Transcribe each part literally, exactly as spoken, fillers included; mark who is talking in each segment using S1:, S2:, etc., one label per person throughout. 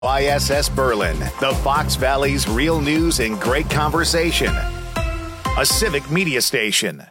S1: I S S Berlin, the Fox Valley's real news and great conversation. A civic media station.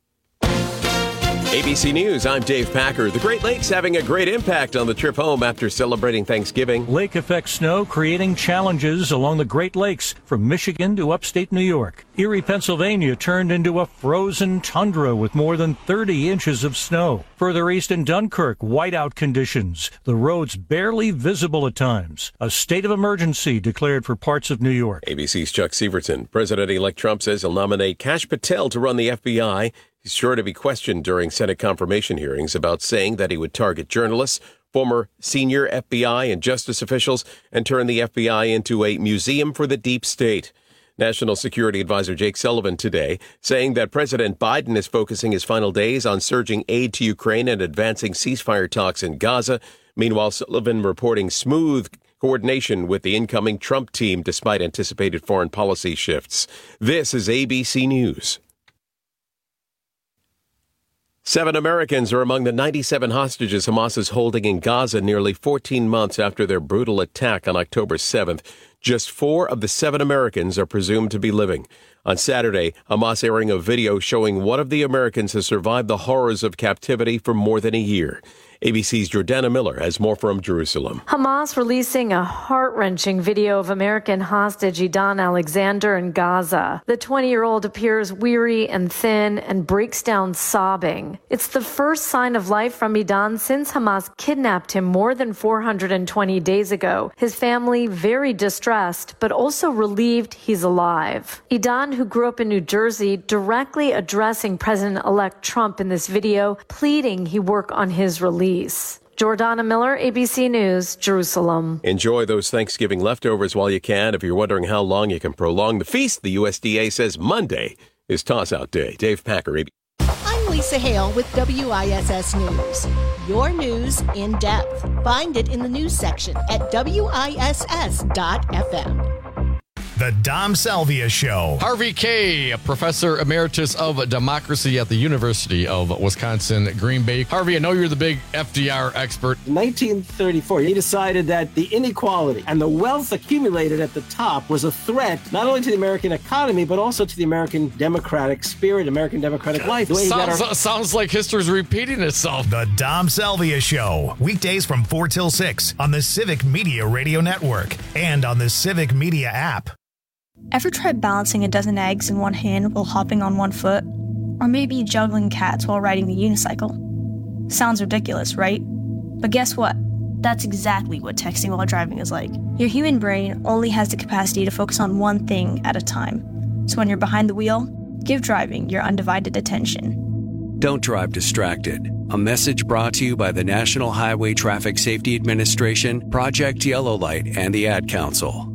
S2: A B C News, I'm Dave Packer. The Great Lakes having a great impact on the trip home after celebrating Thanksgiving.
S3: Lake effect snow creating challenges along the Great Lakes from Michigan to upstate New York. Erie, Pennsylvania turned into a frozen tundra with more than thirty inches of snow. Further east in Dunkirk, whiteout conditions. The roads barely visible at times. A state of emergency declared for parts of New York.
S2: A B C's Chuck Severson. President-elect Trump says he'll nominate Kash Patel to run the F B I. He's sure to be questioned during Senate confirmation hearings about saying that he would target journalists, former senior F B I and justice officials, and turn the F B I into a museum for the deep state. National Security Advisor Jake Sullivan today saying that President Biden is focusing his final days on surging aid to Ukraine and advancing ceasefire talks in Gaza. Meanwhile, Sullivan reporting smooth coordination with the incoming Trump team despite anticipated foreign policy shifts. This is A B C News. Seven Americans are among the ninety-seven hostages Hamas is holding in Gaza nearly fourteen months after their brutal attack on October seventh. Just four of the seven Americans are presumed to be living. On Saturday, Hamas airing a video showing one of the Americans has survived the horrors of captivity for more than a year. A B C's Jordana Miller has more from Jerusalem.
S4: Hamas releasing a heart-wrenching video of American hostage Idan Alexander in Gaza. The twenty-year-old appears weary and thin and breaks down sobbing. It's the first sign of life from Idan since Hamas kidnapped him more than four hundred twenty days ago. His family very distressed, but also relieved he's alive. Idan, who grew up in New Jersey, directly addressing President-elect Trump in this video, pleading he work on his release. Jordana Miller, A B C News, Jerusalem.
S2: Enjoy those Thanksgiving leftovers while you can. If you're wondering how long you can prolong the feast, the U S D A says Monday is Toss-Out Day. Dave Packer, A B C.
S5: I'm Lisa Hale with W I S S News. Your news in depth. Find it in the news section at W I S S dot F M.
S6: The Dom Salvia Show.
S7: Harvey Kaye, Professor Emeritus of Democracy at the University of Wisconsin, Green Bay. Harvey, I know you're the big F D R expert.
S8: In nineteen thirty-four, he decided that the inequality and the wealth accumulated at the top was a threat not only to the American economy, but also to the American democratic spirit, American democratic life. The way he got
S7: Sounds,
S8: our-
S7: sounds like history's repeating itself.
S6: The Dom Salvia Show. Weekdays from four till six on the Civic Media Radio Network and on the Civic Media app.
S9: Ever tried balancing a dozen eggs in one hand while hopping on one foot? Or maybe juggling cats while riding the unicycle? Sounds ridiculous, right? But guess what? That's exactly what texting while driving is like. Your human brain only has the capacity to focus on one thing at a time. So when you're behind the wheel, give driving your undivided attention.
S10: Don't drive distracted. A message brought to you by the National Highway Traffic Safety Administration, Project Yellow Light, and the Ad Council.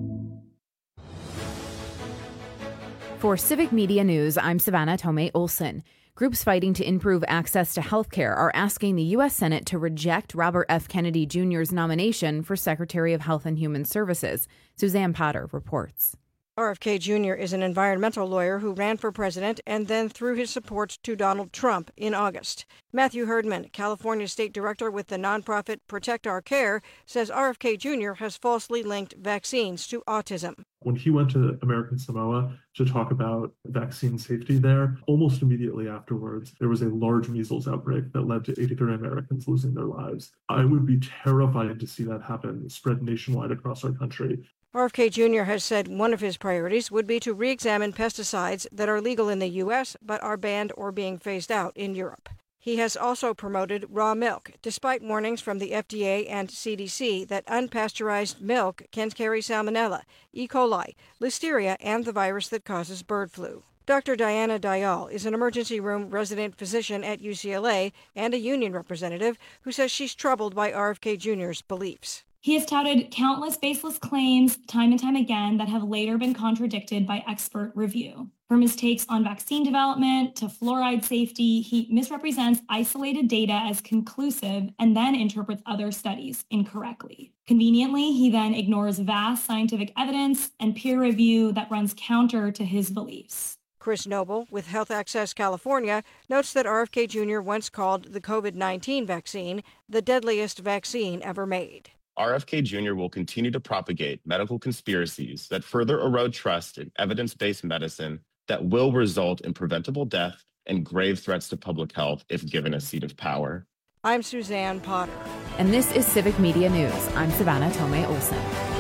S11: For Civic Media News, I'm Savannah Tomei Olson. Groups fighting to improve access to health care are asking the U S Senate to reject Robert F. Kennedy Junior's nomination for Secretary of Health and Human Services. Suzanne Potter reports.
S12: R F K Junior is an environmental lawyer who ran for president and then threw his support to Donald Trump in August. Matthew Herdman, California state director with the nonprofit Protect Our Care, says R F K Junior has falsely linked vaccines to autism.
S13: When he went to American Samoa to talk about vaccine safety there, almost immediately afterwards, there was a large measles outbreak that led to eighty-three Americans losing their lives. I would be terrified to see that happen, spread nationwide across our country.
S12: R F K Junior has said one of his priorities would be to re-examine pesticides that are legal in the U S but are banned or being phased out in Europe. He has also promoted raw milk, despite warnings from the F D A and C D C that unpasteurized milk can carry salmonella, E. coli, listeria, and the virus that causes bird flu. Doctor Diana Dayal is an emergency room resident physician at U C L A and a union representative who says she's troubled by R F K Junior's beliefs.
S14: He has touted countless baseless claims time and time again that have later been contradicted by expert review. From his takes on vaccine development to fluoride safety, he misrepresents isolated data as conclusive and then interprets other studies incorrectly. Conveniently, he then ignores vast scientific evidence and peer review that runs counter to his beliefs.
S12: Chris Noble with Health Access California notes that R F K Junior once called the COVID nineteen vaccine the deadliest vaccine ever made.
S15: R F K Junior will continue to propagate medical conspiracies that further erode trust in evidence-based medicine that will result in preventable death and grave threats to public health if given a seat of power.
S12: I'm Suzanne Potter.
S11: And this is Civic Media News. I'm Savannah Tomei Olson.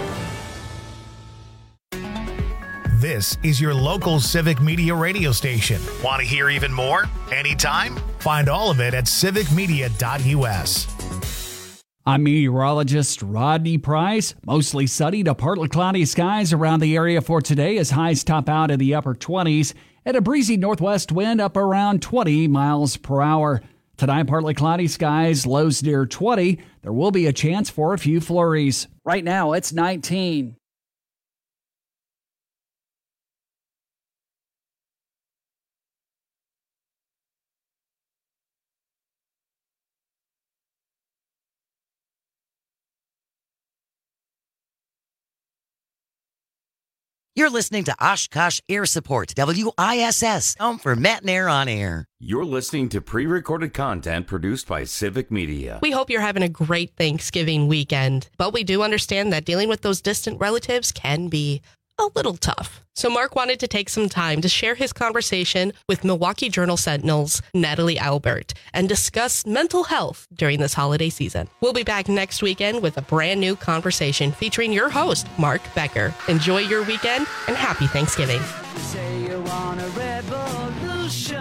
S6: This is your local Civic Media radio station. Want to hear even more? Anytime? Find all of it at civic media dot u s.
S16: I'm meteorologist Rodney Price. Mostly sunny to partly cloudy skies around the area for today as highs top out in the upper twenties and a breezy northwest wind up around twenty miles per hour. Tonight, partly cloudy skies, lows near twenty. There will be a chance for a few flurries. Right now, it's nineteen.
S17: You're listening to Oshkosh Air Support, W I S S, home for Matt and Air on Air.
S18: You're listening to pre-recorded content produced by Civic Media.
S19: We hope you're having a great Thanksgiving weekend, but we do understand that dealing with those distant relatives can be a little tough. So Mark wanted to take some time to share his conversation with Milwaukee Journal Sentinel's Natalie Albert and discuss mental health during this holiday season. We'll be back next weekend with a brand new conversation featuring your host, Mark Becker. Enjoy your weekend and happy Thanksgiving.
S20: Say you want a revolution,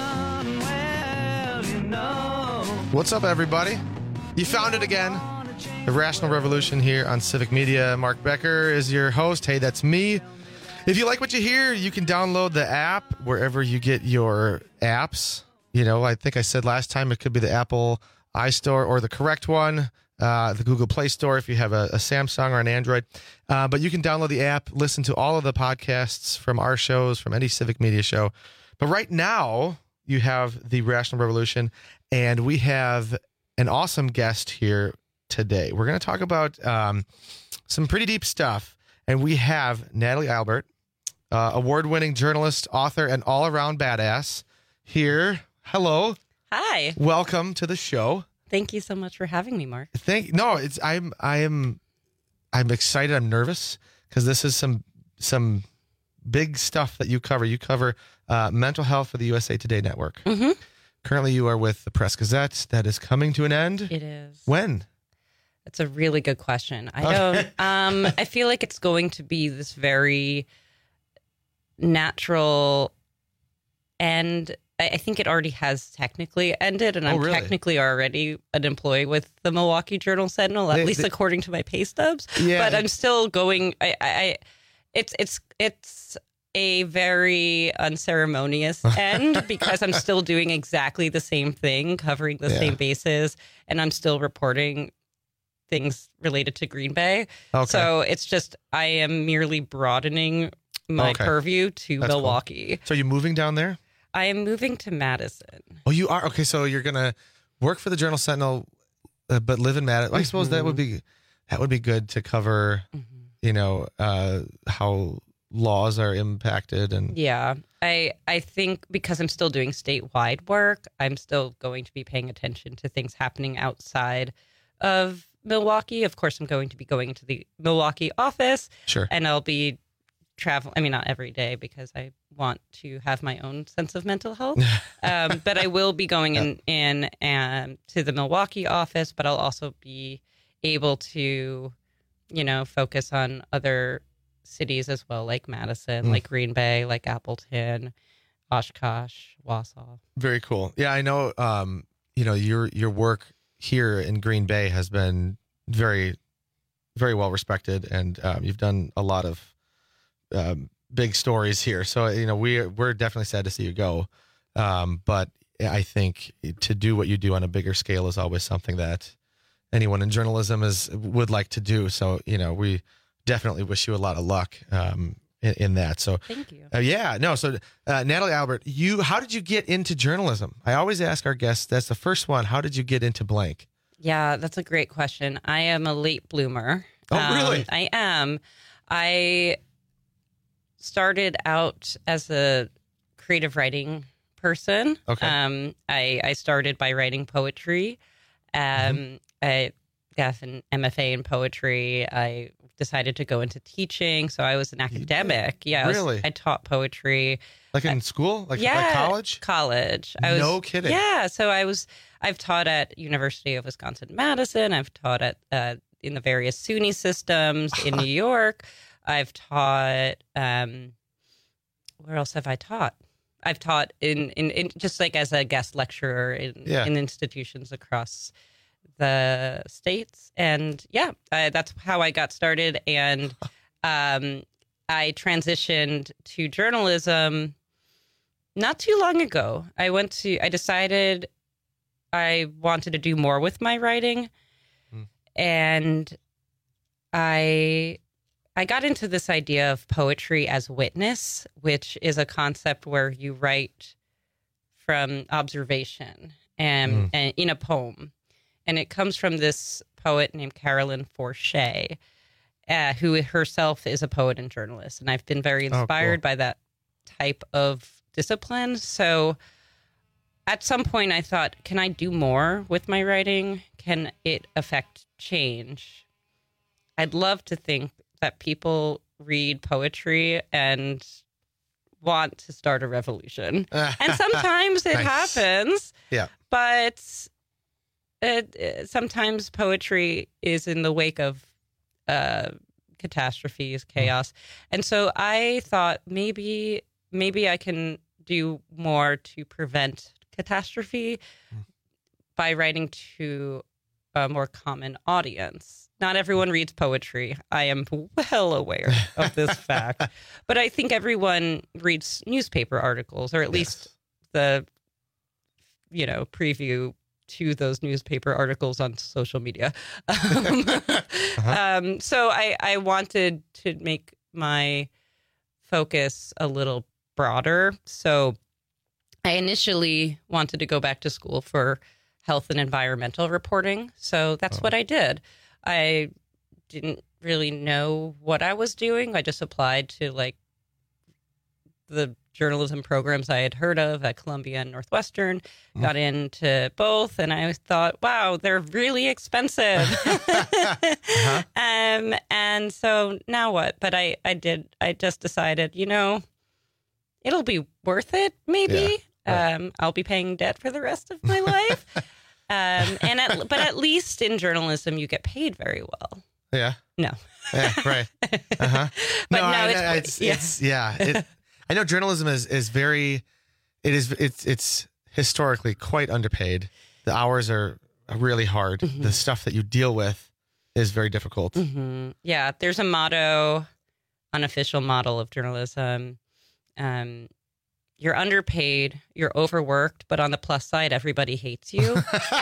S20: well, you know.
S21: What's up, everybody? You found it again. The Rational Revolution here on Civic Media. Mark Becker is your host. Hey, that's me. If you like what you hear, you can download the app wherever you get your apps. You know, I think I said last time it could be the Apple iStore or the correct one, uh, the Google Play Store if you have a, a Samsung or an Android. Uh, but you can download the app, listen to all of the podcasts from our shows, from any Civic Media show. But right now, you have the Rational Revolution, and we have an awesome guest here today. We're going to talk about um, some pretty deep stuff, and we have Natalie Albert, uh, award-winning journalist, author, and all-around badass here. Hello.
S22: Hi.
S21: Welcome to the show.
S22: Thank you so much for having me, Mark.
S21: Thank no, it's I'm I am I'm excited. I'm nervous because this is some some big stuff that you cover. You cover uh, mental health for the U S A Today Network.
S22: Mm-hmm.
S21: Currently, you are with the Press Gazette. That is coming to an end.
S22: It is.
S21: When?
S22: That's a really good question. I don't. um, I feel like it's going to be this very natural end. I think it already has technically ended, and
S21: oh,
S22: I'm
S21: really?
S22: technically already an employee with the Milwaukee Journal Sentinel, at
S21: they,
S22: least
S21: they,
S22: according to my pay stubs.
S21: Yeah.
S22: But I'm still going. I, I, I it's it's it's a very unceremonious end because I'm still doing exactly the same thing, covering the
S21: yeah.
S22: same bases, and I'm still reporting things related to Green Bay.
S21: Okay.
S22: So it's just I am merely broadening my
S21: okay.
S22: purview to
S21: That's
S22: Milwaukee.
S21: Cool. So are you moving down there?
S22: I am moving to Madison.
S21: Oh, you are? Okay, so you're going to work for the Journal Sentinel, uh, but live in Madison. I suppose mm-hmm. that would be that would be good to cover, mm-hmm. you know, uh, how laws are impacted. And
S22: yeah, I I think because I'm still doing statewide work, I'm still going to be paying attention to things happening outside of Milwaukee. Of course, I'm going to be going to the Milwaukee office.
S21: Sure.
S22: And I'll be travel. I mean, not every day because I want to have my own sense of mental health. um, but I will be going in, in um, to the Milwaukee office, but I'll also be able to, you know, focus on other cities as well, like Madison, mm. like Green Bay, like Appleton, Oshkosh, Wausau.
S21: Very cool. Yeah, I know, um, you know, your, your work here in Green Bay has been very, very well respected. And um, you've done a lot of um, big stories here. So, you know, we, we're definitely sad to see you go. Um, but I think to do what you do on a bigger scale is always something that anyone in journalism is would like to do. So, you know, we definitely wish you a lot of luck um, in, in that. So,
S22: thank you.
S21: Uh, yeah, no. So, uh, Natalie Albert, you, how did you get into journalism? I always ask our guests, that's the first one. How did you get into blank?
S22: Yeah, that's a great question. I am a late bloomer.
S21: Oh, um, really?
S22: I am. I started out as a creative writing person.
S21: Okay.
S22: Um, I, I started by writing poetry. Um, mm-hmm. I have an M F A in poetry. I decided to go into teaching, so I was an academic. Yeah, I was-
S21: Really?
S22: I taught poetry.
S21: Like in school? Like,
S22: yeah,
S21: like college?
S22: College. I was,
S21: No kidding.
S22: Yeah, so I was. I've taught at University of Wisconsin-Madison. I've taught at uh, in the various SUNY systems in New York. I've taught. Um, where else have I taught? I've taught in, in, in just like as a guest lecturer in,
S21: Yeah.
S22: in institutions across the states. And yeah, uh, that's how I got started. And um, I transitioned to journalism not too long ago. I went to, I decided I wanted to do more with my writing.
S21: Mm.
S22: And I I got into this idea of poetry as witness, which is a concept where you write from observation and,
S21: Mm.
S22: and in a poem. And it comes from this poet named Carolyn Forche, uh, who herself is a poet and journalist. And I've been very
S21: Oh, cool.
S22: inspired by that type of discipline. So at some point I thought, can I do more with my writing? Can it affect change? I'd love to think that people read poetry and want to start a revolution. And sometimes it
S21: Nice.
S22: happens,
S21: Yeah.
S22: but it, it- sometimes poetry is in the wake of uh, catastrophes, chaos. And so I thought maybe maybe I can do more to prevent catastrophe by writing to a more common audience. Not everyone reads poetry. I am well aware of this fact. But I think everyone reads newspaper articles, or at least the, you know, preview to those newspaper articles on social media. Um, um, so I, I wanted to make my focus a little broader. So I initially wanted to go back to school for health and environmental reporting. So that's what I did. I didn't really know what I was doing. I just applied to like the journalism programs I had heard of at Columbia and Northwestern,
S21: Mm.
S22: got into both, and I thought, wow, they're really expensive.
S21: Uh-huh.
S22: um, and so now what? But I, I did, I just decided, you know, it'll be worth it, maybe.
S21: Yeah,
S22: Um, I'll be paying debt for the rest of my life. Um, and at, but at least in journalism, you get paid very well.
S21: Yeah.
S22: No.
S21: Yeah, right. Uh-huh.
S22: But no,
S21: I-
S22: it's-
S21: I- it's,
S22: yeah.
S21: it's yeah. It, I know journalism is, is very, it is it's it's historically quite underpaid. The hours are really hard.
S22: Mm-hmm.
S21: The stuff that you deal with is very difficult.
S22: hmm Yeah, there's a motto, unofficial model of journalism. Um, you're underpaid, you're overworked, but on the plus side, everybody hates you.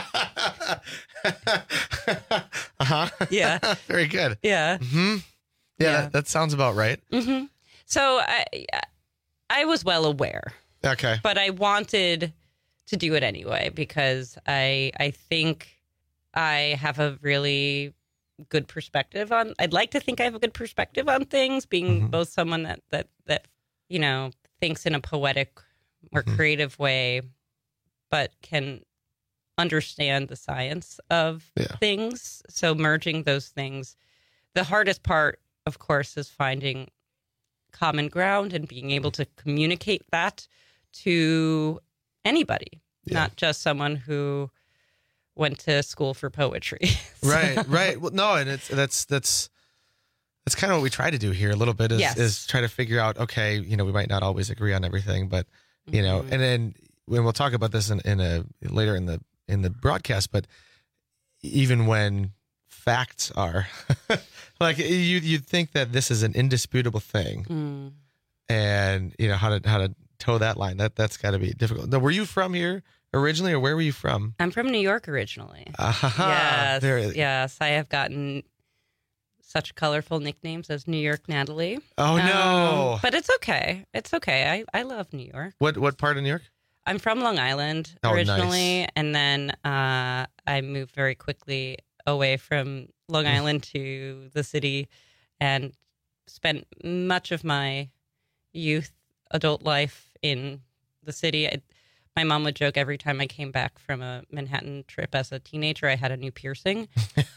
S21: Uh-huh.
S22: Yeah.
S21: Very good.
S22: Yeah.
S21: hmm Yeah,
S22: Yeah.
S21: That, that sounds about right.
S22: hmm So I, I was well aware,
S21: Okay.
S22: but I wanted to do it anyway because I, I think I have a really good perspective on. I'd like to think I have a good perspective on things, being
S21: Mhm.
S22: both someone that that that you know thinks in a poetic or
S21: Mhm.
S22: creative way, but can understand the science of
S21: Yeah.
S22: things. So merging those things, the hardest part, of course, is finding common ground and being able to communicate that to anybody,
S21: Yeah.
S22: not just someone who went to school for poetry. So-
S21: Right, right. Well, no, and it's that's that's that's kind of what we try to do here a little bit is
S22: Yes.
S21: is try to figure out. Okay, you know, we might not always agree on everything, but you know,
S22: Mhm.
S21: and then when we'll talk about this in, in a later in the in the broadcast, but even when facts are like you you'd think that this is an indisputable thing,
S22: Mm.
S21: and you know how to how to toe that line. That that's got to be difficult. Now, were you from here originally, or where were you from?
S22: I'm from New York originally.
S21: Ah,
S22: yes,
S21: very-
S22: yes. I have gotten such colorful nicknames as New York Natalie.
S21: Oh no!
S22: Um, but it's okay. It's okay. I, I love New York.
S21: What what part of New York?
S22: I'm from Long Island
S21: Oh,
S22: originally,
S21: nice.
S22: and then uh, I moved very quickly away from Long
S21: Mm.
S22: Island to the city and spent much of my youth, adult life in the city. I, my mom would joke every time I came back from a Manhattan trip as a teenager, I had a new piercing.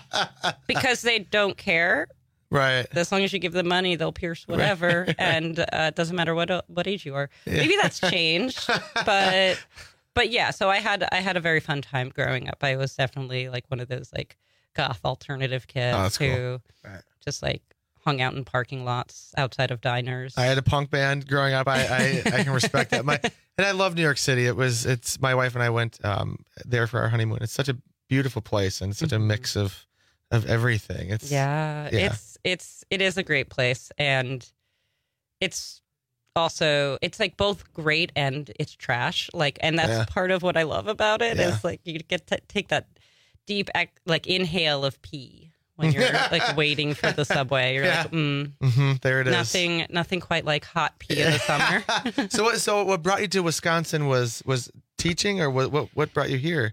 S22: because they don't care.
S21: Right.
S22: As long as you give them money, they'll pierce whatever, right. and uh, it doesn't matter what what age you are. Yeah. Maybe that's changed, but but yeah. So I had I had a very fun time growing up. I was definitely like one of those like goth alternative kids
S21: oh,
S22: who
S21: cool. right.
S22: just like hung out in parking lots outside of diners.
S21: I had a punk band growing up. I I, I can respect that. My and I love New York City. It was it's my wife and I went um, there for our honeymoon. It's such a beautiful place and such mm-hmm. a mix of of everything. It's
S22: yeah, yeah, it's it's it is a great place, and it's also it's like both great and it's trash. Like, and that's yeah. part of what I love about it yeah. is like you get to take that deep like inhale of pee when you're like waiting for the subway. You're yeah. like, mm,
S21: mm-hmm, there it is.
S22: Nothing, nothing quite like hot pee in the summer.
S21: so what? So what brought you to Wisconsin was was teaching, or what? What, what brought you here?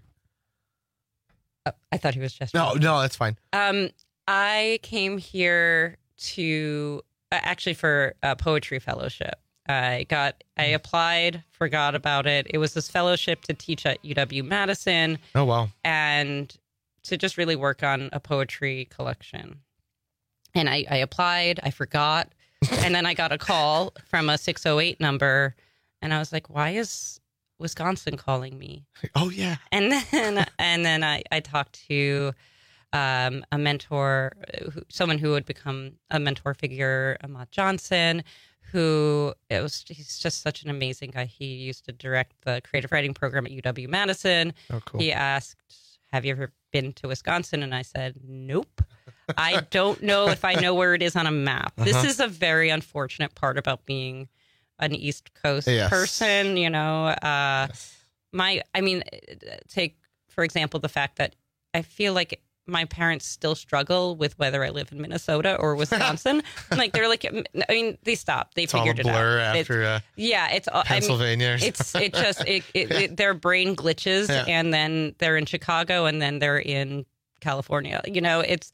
S22: I thought he was just
S21: no, no, that's fine.
S22: Um, I came here to uh, actually for a poetry fellowship. I got, I applied, forgot about it. It was this fellowship to teach at U W Madison.
S21: Oh wow!
S22: And to just really work on a poetry collection. And I, I applied, I forgot, and then I got a call from a six oh eight number, and I was like, "Why is Wisconsin calling me?"
S21: Oh yeah.
S22: And then and then I, I talked to um, a mentor, who, someone who would become a mentor figure, Ahmad Johnson, who it was he's just such an amazing guy. He used to direct the creative writing program at U W Madison.
S21: Oh, cool.
S22: He asked, "Have you ever been to Wisconsin?" And I said, "Nope. I don't know if I know where it is on a map." Uh-huh. This is a very unfortunate part about being an East Coast
S21: yes.
S22: person, you know, uh, yes. my, I mean, take, for example, the fact that I feel like my parents still struggle with whether I live in Minnesota or Wisconsin. Like, they're like, I mean, they stopped, they
S21: it's
S22: figured
S21: all a blur
S22: it out.
S21: After, uh,
S22: it's, yeah, it's
S21: Pennsylvania.
S22: I mean, it's, it just, it, it, it, their brain glitches
S21: yeah.
S22: and then they're in Chicago and then they're in California. You know, it's,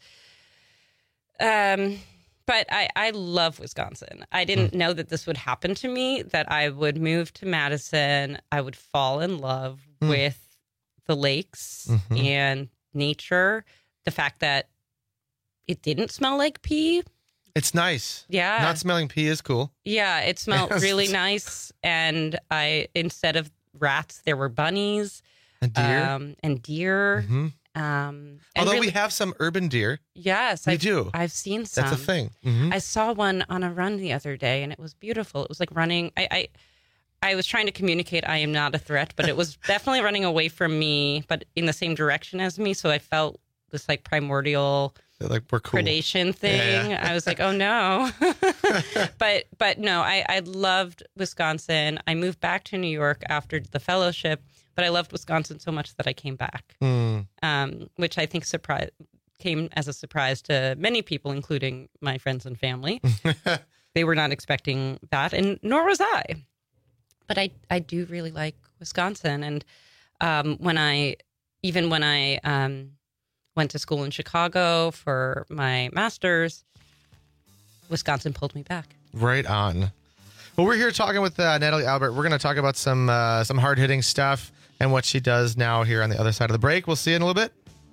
S22: um, But I, I love Wisconsin. I didn't mm. know that this would happen to me, that I would move to Madison. I would fall in love mm. with the lakes mm-hmm. and nature. The fact that it didn't smell like pee.
S21: It's nice.
S22: Yeah.
S21: Not smelling pee is cool.
S22: Yeah, it smelled really nice. And I, instead of rats, there were bunnies.
S21: And deer.
S22: Um, and deer.
S21: Mm-hmm.
S22: Um,
S21: Although
S22: really,
S21: we have some urban deer.
S22: Yes.
S21: We
S22: I've,
S21: do.
S22: I've seen some.
S21: That's a thing. Mm-hmm.
S22: I saw one on a run the other day and it was beautiful. It was like running. I, I, I was trying to communicate I am not a threat, but it was definitely running away from me, but in the same direction as me. So I felt this like primordial
S21: They're like we're cool.
S22: predation thing.
S21: Yeah.
S22: I was like, oh no. but but no, I, I loved Wisconsin. I moved back to New York after the fellowship. But I loved Wisconsin so much that I came back,
S21: mm.
S22: um, which I think surprise came as a surprise to many people, including my friends and family. They were not expecting that, and nor was I. But I, I do really like Wisconsin. And um, when I, even when I um, went to school in Chicago for my master's, Wisconsin pulled me back.
S21: Right on. Well, we're here talking with uh, Natalie Albert. We're going to talk about some uh, some hard hitting stuff and what she does now here on the other side of the break. We'll see you in a little bit.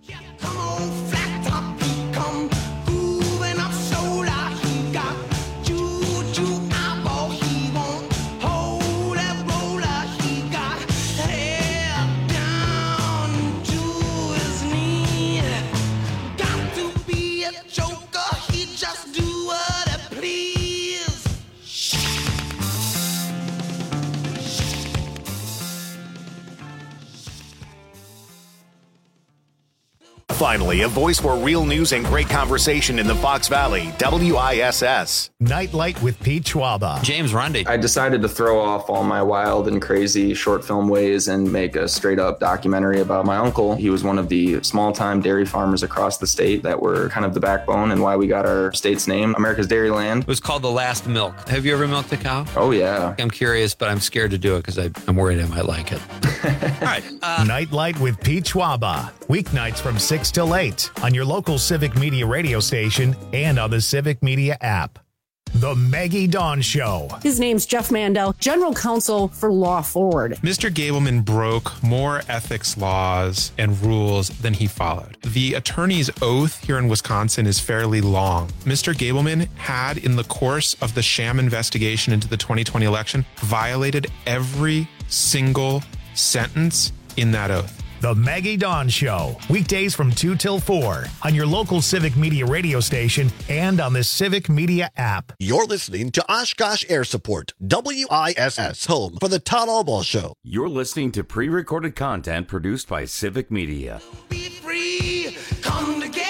S1: Finally, a voice for real news and great conversation in the Fox Valley. W I S S.
S6: Nightlight with Pete Schwaba.
S3: James Rundy.
S23: I decided to throw off all my wild and crazy short film ways and make a straight up documentary about my uncle. He was one of the small time dairy farmers across the state that were kind of the backbone and why we got our state's name, America's Dairyland.
S3: It was called The Last Milk. Have you ever milked a cow?
S23: Oh, yeah.
S3: I'm curious, but I'm scared to do it because I'm worried I might like it. All right.
S6: Uh, Nightlight with Pete Schwaba. Weeknights from six till eight on your local Civic Media radio station and on the Civic Media app. The Maggie Dawn Show.
S2: His name's Jeff Mandel, General Counsel for Law Forward.
S4: Mister Gableman broke more ethics laws and rules than he followed. The attorney's oath here in Wisconsin is fairly long. Mister Gableman had, in the course of the sham investigation into the twenty twenty election, violated every single sentence in that oath.
S6: The Maggie Dawn Show, weekdays from two till four on your local Civic Media radio station and on the Civic Media app.
S5: You're listening to Oshkosh Air Support, W I S S, home for the Todd Albaugh Show.
S18: You're listening to pre-recorded content produced by Civic Media.
S20: Be free, come together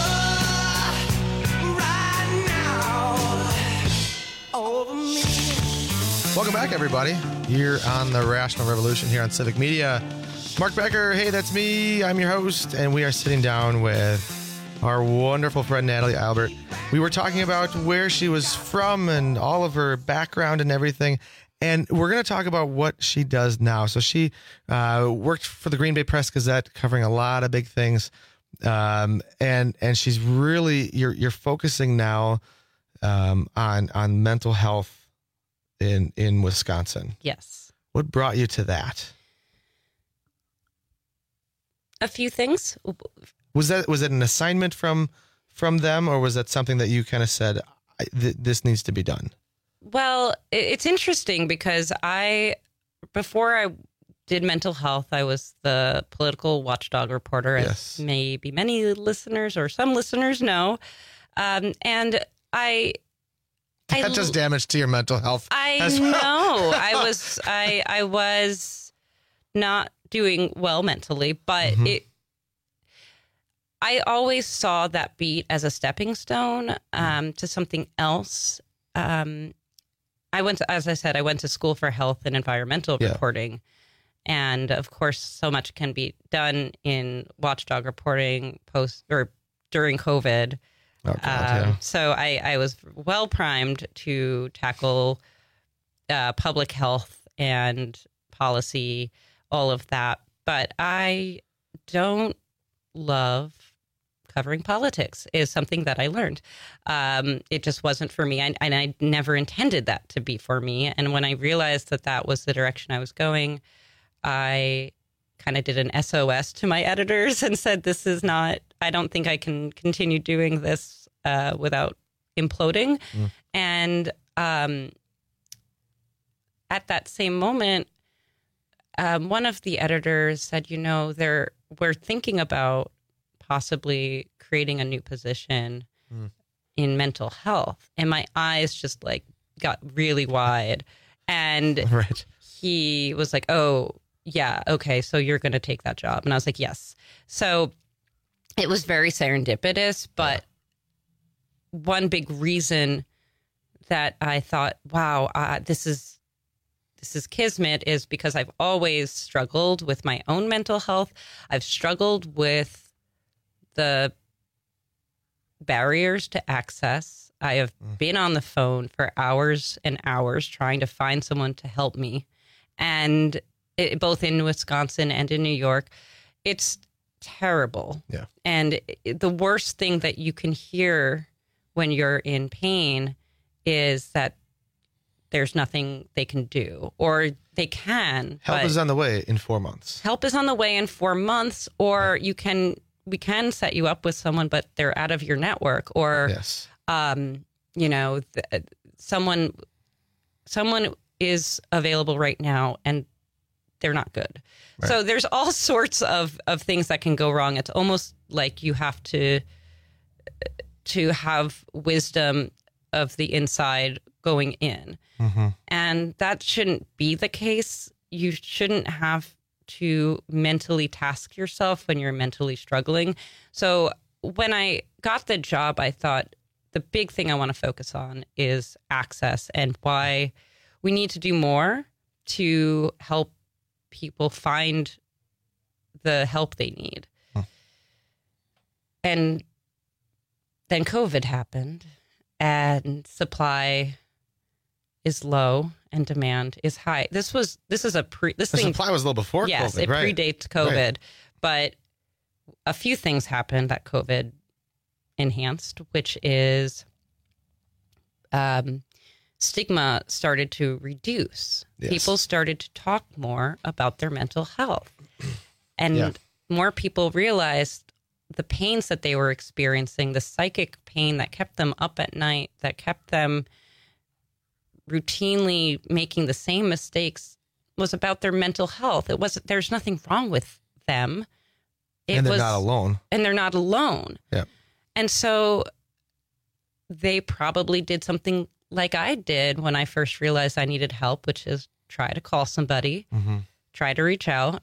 S20: right now over me.
S21: Welcome back, everybody. You're on the Rational Revolution here on Civic Media. Mark Becker, hey, that's me. I'm your host, and we are sitting down with our wonderful friend Natalie Albert. We were talking about where she was from and all of her background and everything, and we're going to talk about what she does now. So she uh, worked for the Green Bay Press Gazette, covering a lot of big things, um, and and she's really you're you're focusing now um, on on mental health in in Wisconsin.
S22: Yes.
S21: What brought you to that?
S22: A few things.
S21: Was that was it an assignment from from them, or was that something that you kind of said th- this needs to be done?
S22: Well, it's interesting because I, before I did mental health, I was the political watchdog reporter, as
S21: yes.
S22: maybe many listeners or some listeners know, um, and I.
S21: That
S22: I,
S21: does damage to your mental health.
S22: I
S21: as well.
S22: know. I was. I. I was not doing well mentally, but mm-hmm. it I always saw that beat as a stepping stone um, to something else. Um, I went to, as I said, I went to school for health and environmental yeah. reporting. And of course, so much can be done in watchdog reporting post or during COVID.
S21: Oh, God,
S22: um,
S21: yeah.
S22: So I, I was well primed to tackle uh, public health and policy, all of that. But I don't love covering politics is something that I learned. Um, it just wasn't for me. I, and I never intended that to be for me. And when I realized that that was the direction I was going, I kind of did an S O S to my editors and said, this is not, I don't think I can continue doing this uh, without imploding. Mm. And um, at that same moment, Um, one of the editors said, you know, they're, we're thinking about possibly creating a new position mm. in mental health. And my eyes just like got really wide. And
S21: right.
S22: he was like, oh, yeah, okay, so you're going to take that job. And I was like, yes. So it was very serendipitous. But yeah. one big reason that I thought, wow, uh, this is, This is kismet is because I've always struggled with my own mental health. I've struggled with the barriers to access. I have mm. been on the phone for hours and hours trying to find someone to help me. And it, both in Wisconsin and in New York, it's terrible.
S21: Yeah.
S22: And the worst thing that you can hear when you're in pain is that there's nothing they can do, or they can.
S21: Help is on the way in four months.
S22: Help is on the way in four months, or you can, we can set you up with someone, but they're out of your network, or,
S21: yes.
S22: um, you know, th- someone, someone is available right now and they're not good. Right. So there's all sorts of, of things that can go wrong. It's almost like you have to, to have wisdom of the inside going in. Mm-hmm. And that shouldn't be the case. You shouldn't have to mentally task yourself when you're mentally struggling. So when I got the job, I thought the big thing I want to focus on is access and why we need to do more to help people find the help they need. Hmm. And then COVID happened and supply is low and demand is high. This was this is a pre this
S21: the
S22: thing
S21: supply was low before
S22: yes,
S21: COVID.
S22: it
S21: right.
S22: predates COVID,
S21: right.
S22: but a few things happened that COVID enhanced, which is um, stigma started to reduce.
S21: Yes.
S22: People started to talk more about their mental health. And
S21: Yeah.
S22: more people realized the pains that they were experiencing, the psychic pain that kept them up at night, that kept them routinely making the same mistakes, was about their mental health. It wasn't, there's nothing wrong with them. It
S21: and they're
S22: was,
S21: not alone.
S22: And they're not alone.
S21: Yeah.
S22: And so they probably did something like I did when I first realized I needed help, which is try to call somebody,
S21: Mm-hmm.
S22: try to reach out,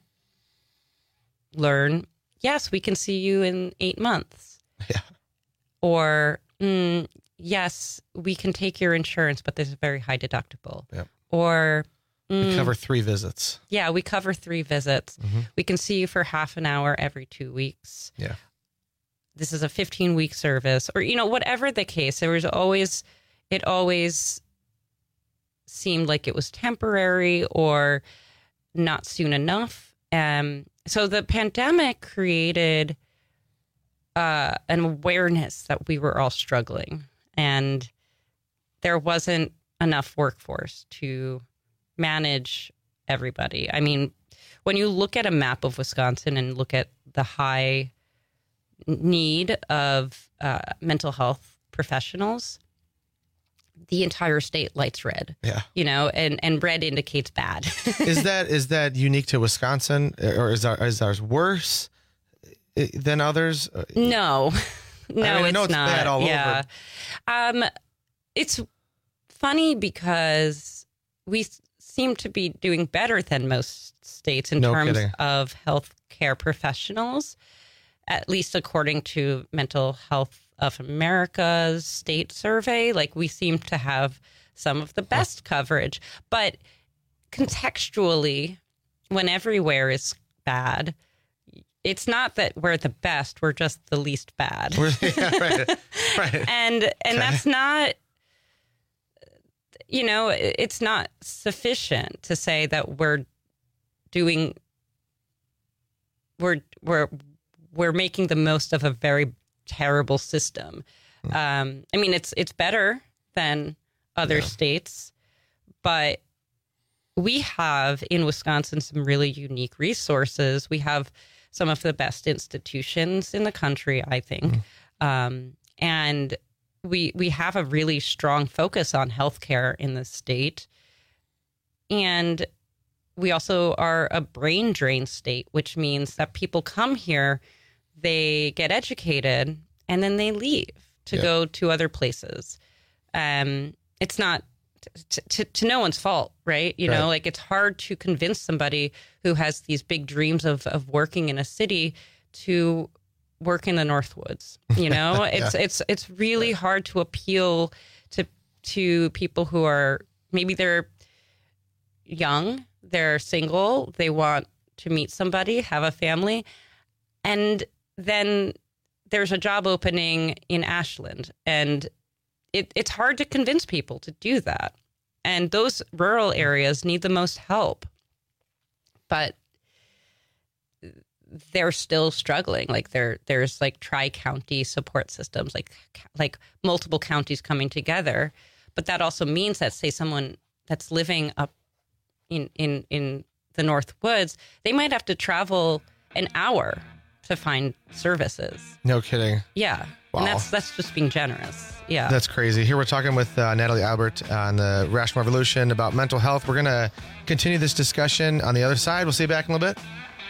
S22: learn, yes, we can see you in eight months.
S21: Yeah.
S22: Or, mm, yes, we can take your insurance, but there's a very high deductible.
S21: Yep.
S22: Or,
S21: We
S22: mm,
S21: cover three visits.
S22: yeah, we cover three visits.
S21: Mm-hmm.
S22: We can see you for half an hour every two weeks.
S21: Yeah.
S22: This is a fifteen week service, or, you know, whatever the case. There was always, it always seemed like it was temporary or not soon enough. Um, so the pandemic created uh, an awareness that we were all struggling, and there wasn't enough workforce to manage everybody. I mean, when you look at a map of Wisconsin and look at the high need of uh, mental health professionals, the entire state lights red.
S21: Yeah.
S22: You know, and, and red indicates bad.
S21: is that is that unique to Wisconsin, or is our, is ours worse than others?
S22: No, no,
S21: I mean, I
S22: it's
S21: know it's
S22: not.
S21: bad all
S22: yeah. Um, it's funny because we s- seem to be doing better than most states in
S21: No
S22: terms
S21: kidding.
S22: of healthcare professionals, at least according to Mental Health of America's state survey. Like, we seem to have some of the best coverage, but contextually, when everywhere is bad, it's not that we're the best, we're just the least bad.
S21: yeah, right, right.
S22: and and
S21: Okay.
S22: that's not, you know, it's not sufficient to say that we're doing we're we're we're making the most of a very terrible system. Um, I mean, it's it's better than other
S21: Yeah.
S22: states, but we have in Wisconsin some really unique resources. We have some of the best institutions in the country, I think. Um, and we we have a really strong focus on healthcare in the state. And we also are a brain drain state, which means that people come here, they get educated, and then they leave to
S21: Yeah.
S22: go to other places. Um, it's not t- t- to no one's fault, right? You know,
S21: Right.
S22: like, it's hard to convince somebody who has these big dreams of of working in a city to work in the Northwoods. You know, it's it's it's really hard to appeal to to people who are, maybe they're young, they're single, they want to meet somebody, have a family, and then there's a job opening in Ashland, and it, it's hard to convince people to do that. And those rural areas need the most help, but they're still struggling. Like, there, there's like tri-county support systems, like like multiple counties coming together. But that also means that, say, someone that's living up in in in the North Woods, they might have to travel an hour to find services.
S21: No kidding.
S22: Yeah.
S21: Wow.
S22: And that's that's just being generous. Yeah.
S21: That's crazy. Here we're talking with uh, Natalie Albert on the Rational Revolution about mental health. We're going to continue this discussion on the other side. We'll see you back in a little bit.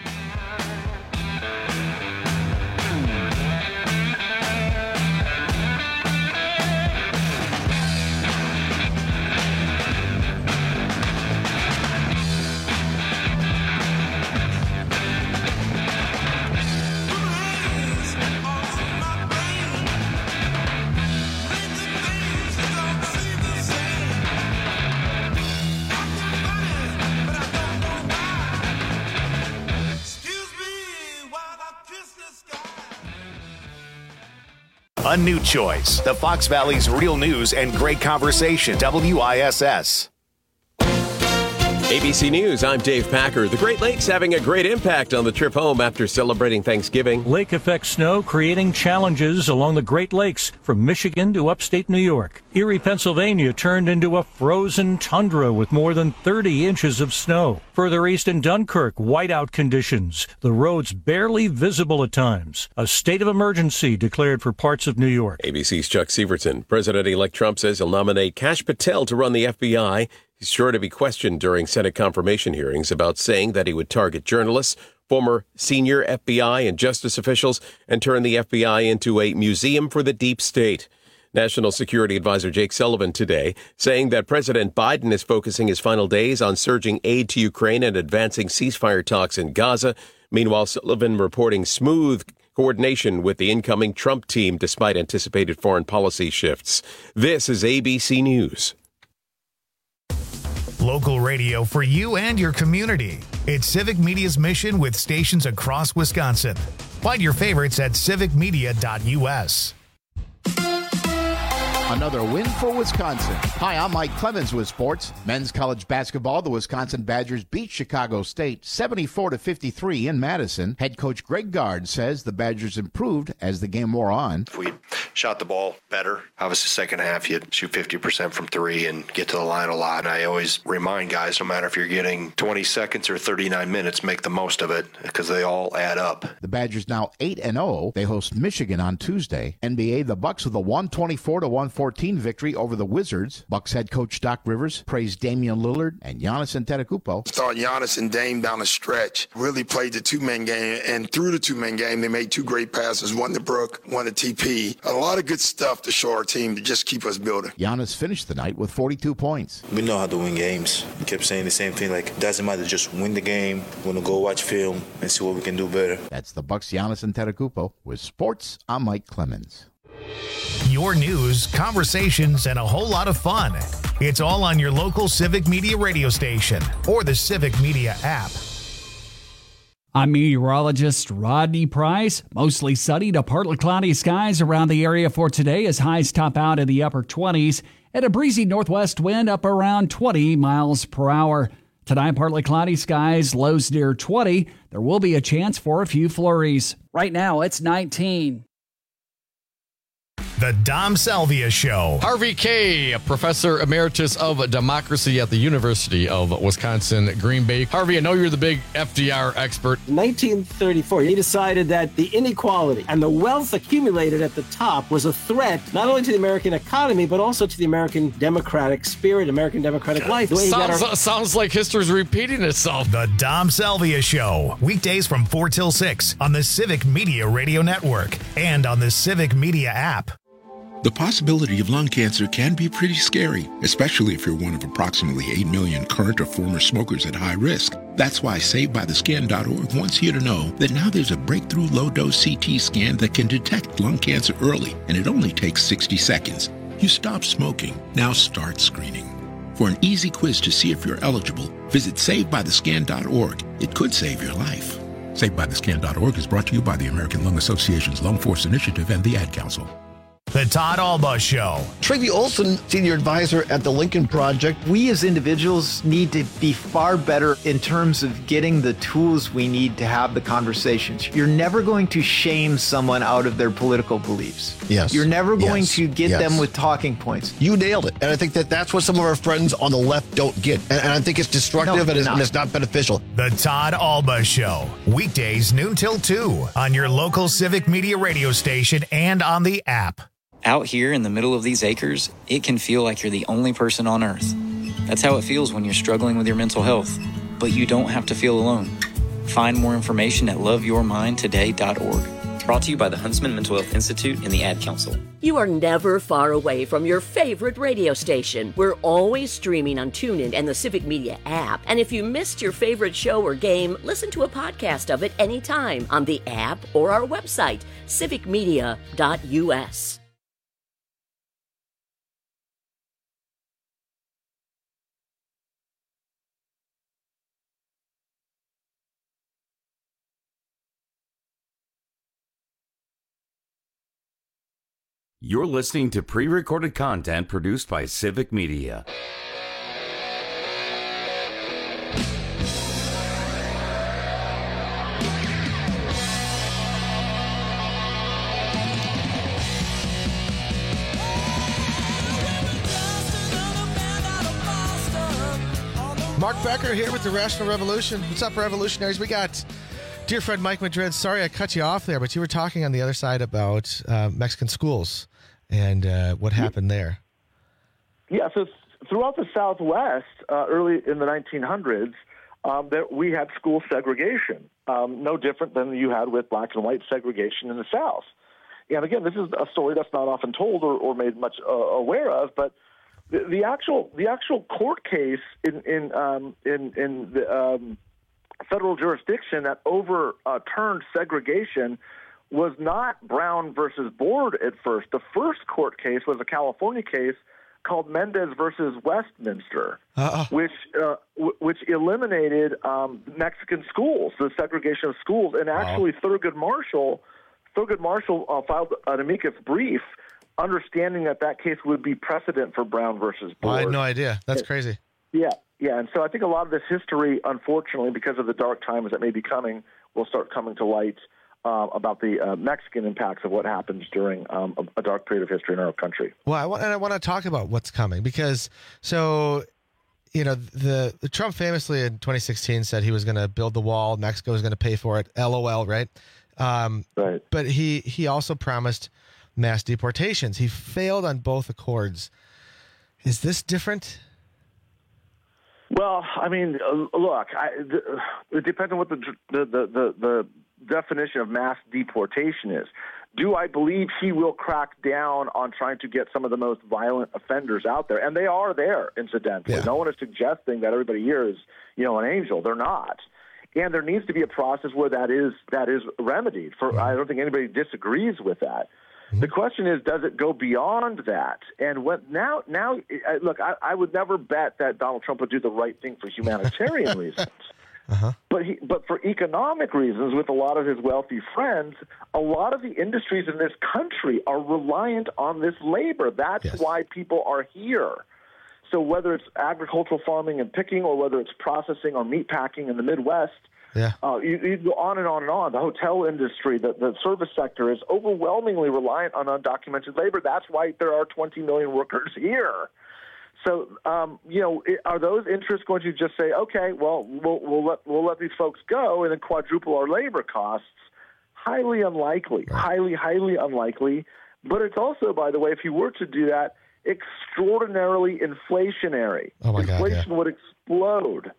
S1: A new choice. The Fox Valley's real news and great conversation. W I S S.
S7: A B C News, I'm Dave Packer. The Great Lakes having a great impact on the trip home after celebrating Thanksgiving.
S8: Lake effect snow creating challenges along the Great Lakes from Michigan to upstate New York. Erie, Pennsylvania turned into a frozen tundra with more than thirty inches of snow. Further east in Dunkirk, whiteout conditions. The roads barely visible at times. A state of emergency declared for parts of New York.
S7: A B C's Chuck Severson. President-elect Trump says he'll nominate Kash Patel to run the F B I. He's sure to be questioned during Senate confirmation hearings about saying that he would target journalists, former senior F B I and justice officials, and turn the F B I into a museum for the deep state. National Security Advisor Jake Sullivan today saying that President Biden is focusing his final days on surging aid to Ukraine and advancing ceasefire talks in Gaza. Meanwhile, Sullivan reporting smooth coordination with the incoming Trump team despite anticipated foreign policy shifts. This is A B C News.
S6: Local radio for you and your community. It's Civic Media's mission with stations across Wisconsin. Find your favorites at civic media dot U S.
S9: Another win for Wisconsin. Hi, I'm Mike Clemens with sports. Men's college basketball, the Wisconsin Badgers beat Chicago State seventy-four to fifty-three in Madison. Head coach Greg Gard says the Badgers improved as the game wore on.
S24: If we shot the ball better, obviously second half you'd shoot fifty percent from three and get to the line a lot. And I always remind guys, no matter if you're getting twenty seconds or thirty-nine minutes, make the most of it because they all add up.
S9: The Badgers now eight and oh. They host Michigan on Tuesday. N B A, the Bucks with a one twenty-four to one fourteen victory over the Wizards. Bucks head coach Doc Rivers praised Damian Lillard and Giannis Antetokounmpo.
S25: Thought Giannis and Dame down the stretch really played the two-man game, and through the two-man game, they made two great passes, one to Brook, one to T P. A lot of good stuff to show our team to just keep us building.
S9: Giannis finished the night with forty-two points.
S26: We know how to win games. We kept saying the same thing, like, it doesn't matter, just win the game. We're going to go watch film and see what we can do better.
S9: That's the Bucks' Giannis Antetokounmpo. With sports, I'm Mike Clemens.
S6: Your news, conversations, and a whole lot of fun. It's all on your local Civic Media radio station or the Civic Media app.
S16: I'm meteorologist Rodney Price. Mostly sunny to partly cloudy skies around the area for today as highs top out in the upper twenties and a breezy northwest wind up around twenty miles per hour. Tonight, partly cloudy skies, lows near twenty. There will be a chance for a few flurries.
S27: Right now, it's nineteen.
S6: The Dom Salvia Show.
S28: Harvey Kaye, professor emeritus of democracy at the University of Wisconsin, Green Bay. Harvey, I know you're the big F D R expert.
S29: In nineteen thirty-four, he decided that the inequality and the wealth accumulated at the top was a threat not only to the American economy, but also to the American democratic spirit, American democratic life. The way he got
S28: Sounds,
S29: our-
S28: sounds like history's repeating itself.
S6: The Dom Salvia Show. Weekdays from four till six on the Civic Media Radio Network and on the Civic Media app.
S30: The possibility of lung cancer can be pretty scary, especially if you're one of approximately eight million current or former smokers at high risk. That's why Saved By The Scan dot org wants you to know that now there's a breakthrough low-dose C T scan that can detect lung cancer early, and it only takes sixty seconds. You stop smoking, now start screening. For an easy quiz to see if you're eligible, visit Saved By The Scan dot org. It could save your life. Saved By The Scan dot org is brought to you by the American Lung Association's Lung Force Initiative and the Ad Council.
S6: The Todd Alba Show.
S5: Tracy Olson, Senior Advisor at the Lincoln Project.
S31: We as individuals need to be far better in terms of getting the tools we need to have the conversations. You're never going to shame someone out of their political beliefs.
S5: Yes.
S31: You're never going
S5: Yes.
S31: to get
S5: Yes.
S31: them with talking points.
S5: You nailed it. And I think that that's what some of our friends on the left don't get. And, and I think it's destructive
S31: No,
S5: and, it's,
S31: not.
S5: and it's not beneficial.
S6: The Todd Alba Show. Weekdays noon till two on your local Civic Media radio station and on the app.
S32: Out here in the middle of these acres, it can feel like you're the only person on Earth. That's how it feels when you're struggling with your mental health. But you don't have to feel alone. Find more information at love your mind today dot org. Brought to you by the Huntsman Mental Health Institute and the Ad Council.
S33: You are never far away from your favorite radio station. We're always streaming on TuneIn and the Civic Media app. And if you missed your favorite show or game, listen to a podcast of it anytime on the app or our website, civic media dot U S.
S18: You're listening to pre-recorded content produced by Civic Media.
S21: Mark Becker here with the Rational Revolution. What's up, revolutionaries? We got dear friend Mike Madrid. Sorry I cut you off there, but you were talking on the other side about uh, Mexican schools and uh, what happened there.
S2: Yeah, so throughout the Southwest, uh, early in the nineteen hundreds, um, there, we had school segregation, um, no different than you had with black and white segregation in the South. And again, this is a story that's not often told or, or made much uh, aware of, but the, the actual the actual court case in in um, in, in the um, federal jurisdiction that overturned segregation was not Brown versus Board at first. The first court case was a California case called Mendez versus Westminster, uh-uh. which uh, w- which eliminated um, Mexican schools, the segregation of schools, and actually wow. Thurgood Marshall. Thurgood Marshall uh, filed an amicus brief, understanding that that case would be precedent for Brown versus Board.
S21: Oh, I had no idea. That's
S2: it,
S21: crazy.
S2: Yeah, yeah, and so I think a lot of this history, unfortunately, because of the dark times that may be coming, will start coming to light uh, about the uh, Mexican impacts of what happens during um, a, a dark period of history in our country.
S21: Well, I want, and I want to talk about what's coming because so. You know, the, the Trump famously in twenty sixteen said he was going to build the wall. Mexico was going to pay for it. L O L, right? Um,
S2: right.
S21: But he, he also promised mass deportations. He failed on both accords. Is this different?
S2: Well, I mean, uh, look, I, the, it depends on what the, the, the, the, the definition of mass deportation is. Do I believe he will crack down on trying to get some of the most violent offenders out there? And they are there, incidentally. Yeah. No one is suggesting that everybody here is, you know, an angel. They're not. And there needs to be a process where that is that is remedied. For I don't think anybody disagrees with that. Mm-hmm. The question is, does it go beyond that? And when now, now, look, I, I would never bet that Donald Trump would do the right thing for humanitarian reasons. Uh-huh. But he, but for economic reasons, with a lot of his wealthy friends, a lot of the industries in this country are reliant on this labor. That's yes. why people are here. So whether it's agricultural farming and picking, or whether it's processing or meat packing in the Midwest,
S21: yeah.
S2: uh, you, you go on and on and on. The hotel industry, the, the service sector is overwhelmingly reliant on undocumented labor. That's why there are twenty million workers here. So, um, you know, are those interests going to just say, okay, well, we'll we'll let we'll let these folks go and then quadruple our labor costs? Highly unlikely, right. highly, highly unlikely. But it's also, by the way, if you were to do that, extraordinarily inflationary.
S21: Oh my
S2: Inflation
S21: God, yeah.
S2: would explode.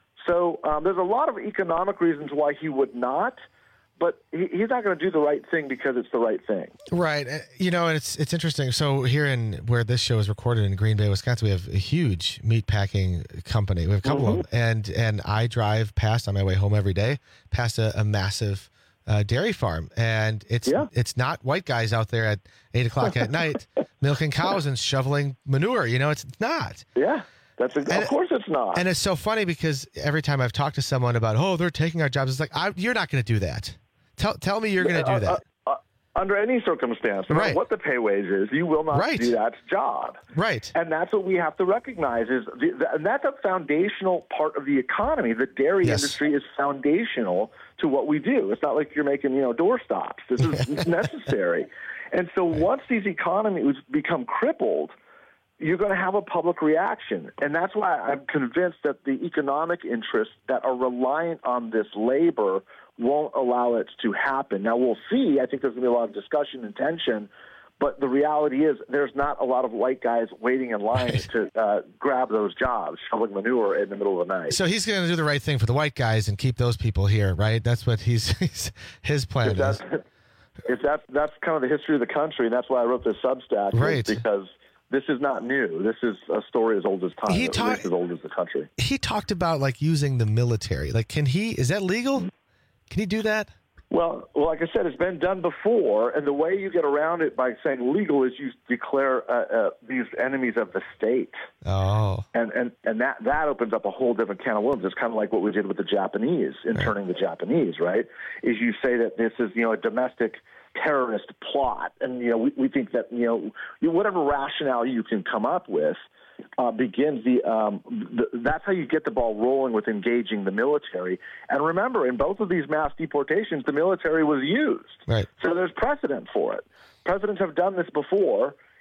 S2: So um, there's a lot of economic reasons why he would not. But he, he's not going to do the right thing because it's the right thing.
S21: Right. You know, and it's it's interesting. So here in where this show is recorded in Green Bay, Wisconsin, we have a huge meat packing company. We have a couple mm-hmm. of them. And, and I drive past on my way home every day, past a, a massive uh, dairy farm. And it's yeah. it's not white guys out there at eight o'clock at night milking cows and shoveling manure. You know, it's not.
S2: Yeah. That's a,
S21: and,
S2: of course it's not.
S21: And it's so funny because every time I've talked to someone about, oh, they're taking our jobs, it's like, I, you're not going to do that. Tell tell me you're going to do that.
S2: Uh, uh, under any circumstance, no matter
S21: right.
S2: what the pay wage is, you will not
S21: right.
S2: do that job.
S21: Right.
S2: And that's what we have to recognize is, the, the, and that's a foundational part of the economy. The dairy
S21: yes.
S2: industry is foundational to what we do. It's not like you're making, you know, door stops. This is necessary. And so right. once these economies become crippled, you're going to have a public reaction. And that's why I'm convinced that the economic interests that are reliant on this labor won't allow it to happen. Now, we'll see. I think there's going to be a lot of discussion and tension. But the reality is there's not a lot of white guys waiting in line right. to uh, grab those jobs, shoveling manure in the middle of the night.
S21: So he's going to do the right thing for the white guys and keep those people here, right? That's what he's, he's his plan
S2: if that's,
S21: is.
S2: If that's, that's kind of the history of the country, and that's why I wrote this Substack.
S21: Right.
S2: Because this is not new. This is a story as old as time.
S21: He
S2: at
S21: talk-
S2: least as old as the country.
S21: He talked about like using the military. Like, can he? Is that legal? Can he do that?
S2: Well, well, like I said, it's been done before, and the way you get around it by saying legal is you declare uh, uh, these enemies of the state.
S21: Oh,
S2: and and and that that opens up a whole different can of worms. It's kind of like what we did with the Japanese, interning right. the Japanese. Right? Is you say that this is you know a domestic terrorist plot, and you know we, we think that you know whatever rationale you can come up with uh, begins the, um, the that's how you get the ball rolling with engaging the military. And remember, in both of these mass deportations, the military was used,
S21: right?
S2: So there's precedent for it. Presidents have done this before,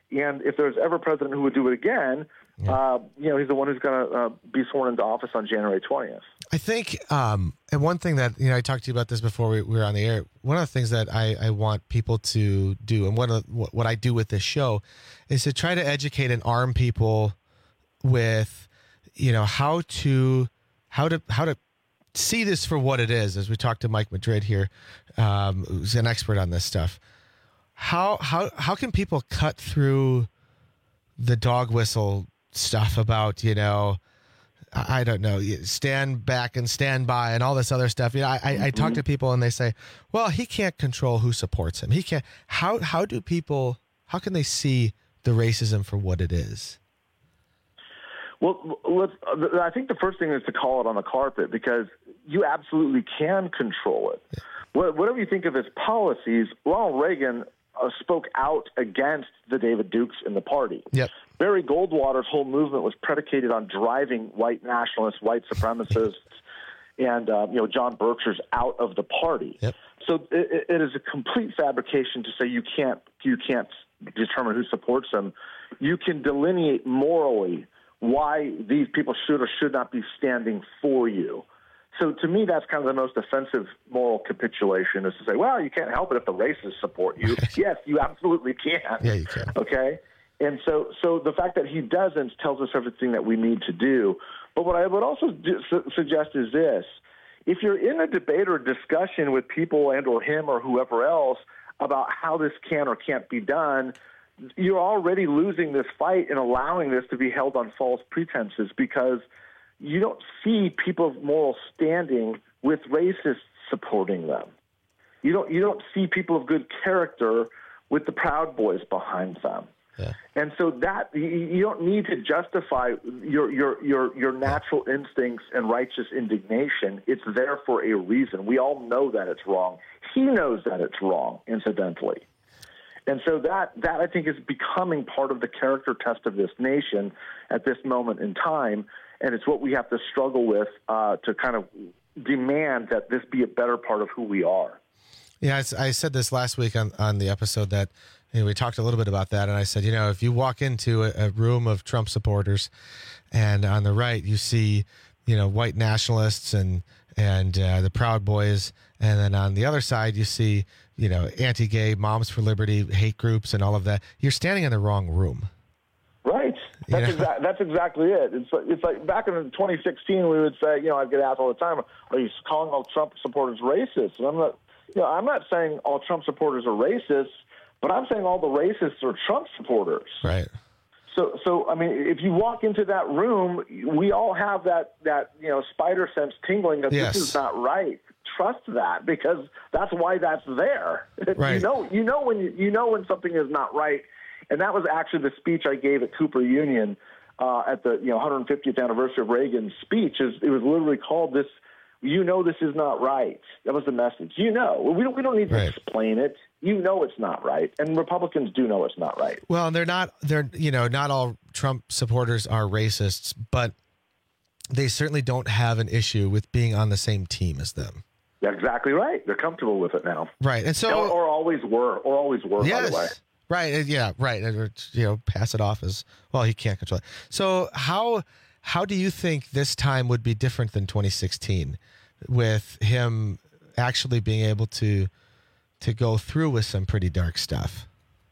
S2: And if there's ever a president who would do it again, yeah. uh, you know, he's the one who's going to uh, be sworn into office on January twentieth.
S21: I think, um, and one thing that, you know, I talked to you about this before we, we were on the air. One of the things that I, I want people to do, and one of what, what I do with this show, is to try to educate and arm people with, you know, how to, how to, how to see this for what it is. As we talked to Mike Madrid here, um, who's an expert on this stuff. How how how can people cut through the dog whistle stuff about, you know, I don't know, stand back and stand by and all this other stuff? You know, I, I, I talk to people and they say, well, he can't control who supports him. He can't. How how do people, how can they see the racism for what it is?
S2: Well, let's, I think the first thing is to call it on the carpet, because you absolutely can control it. Yeah. Whatever you think of his policies, Ronald Reagan uh, spoke out against the David Dukes in the party.
S21: Yep.
S2: Barry Goldwater's whole movement was predicated on driving white nationalists, white supremacists, and uh, you know, John Berkshire's out of the party.
S21: Yep.
S2: So it, it is a complete fabrication to say you can't you can't determine who supports them. You can delineate morally why these people should or should not be standing for you. So to me, that's kind of the most offensive moral capitulation, is to say, well, you can't help it if the racists support you. Yes, you absolutely can.
S21: Yeah, you can.
S2: Okay? And so so the fact that he doesn't tells us everything that we need to do. But what I would also do, su- suggest is this. If you're in a debate or discussion with people and or him or whoever else about how this can or can't be done, you're already losing this fight and allowing this to be held on false pretenses, because you don't see people of moral standing with racists supporting them. You don't you don't see people of good character with the Proud Boys behind them.
S21: Yeah.
S2: And so that you, you don't need to justify your your your your natural instincts and righteous indignation. It's there for a reason. We all know that it's wrong. He knows that it's wrong, incidentally. And so that, that I think, is becoming part of the character test of this nation at this moment in time, and it's what we have to struggle with uh, to kind of demand that this be a better part of who we are.
S21: Yeah, I, I said this last week on, on the episode that, you know, we talked a little bit about that, and I said, you know, if you walk into a, a room of Trump supporters, and on the right you see, you know, white nationalists and and uh, the Proud Boys, and then on the other side you see, you know, anti-gay, Moms for Liberty, hate groups, and all of that, you're standing in the wrong room.
S2: Right. That's, you know? exa- that's exactly it. It's like, it's like back in twenty sixteen, we would say, you know, I'd get asked all the time, are you calling all Trump supporters racist? And I'm not, you know, I'm not saying all Trump supporters are racist, but I'm saying all the racists are Trump supporters.
S21: Right.
S2: So, so I mean, if you walk into that room, we all have that, that you know, spider sense tingling that
S21: yes.
S2: this is not right. Trust that, because that's why that's there.
S21: Right.
S2: You know, you know when you, you know when something is not right, and that was actually the speech I gave at Cooper Union uh, at the you know one hundred fiftieth anniversary of Reagan's speech. Is it was literally called this. You know this is not right. That was the message. You know, we don't we don't need to right. explain it. You know it's not right, and Republicans do know it's not right.
S21: Well, and they're not. They're you know not all Trump supporters are racists, but they certainly don't have an issue with being on the same team as them.
S2: That's exactly right. They're comfortable with it now.
S21: Right. And so,
S2: or, or always were, or always were,
S21: yes,
S2: by the way.
S21: Right. Yeah. Right. Or, you know, pass it off as, well, he can't control it. So how, how do you think this time would be different than twenty sixteen with him actually being able to, to go through with some pretty dark stuff?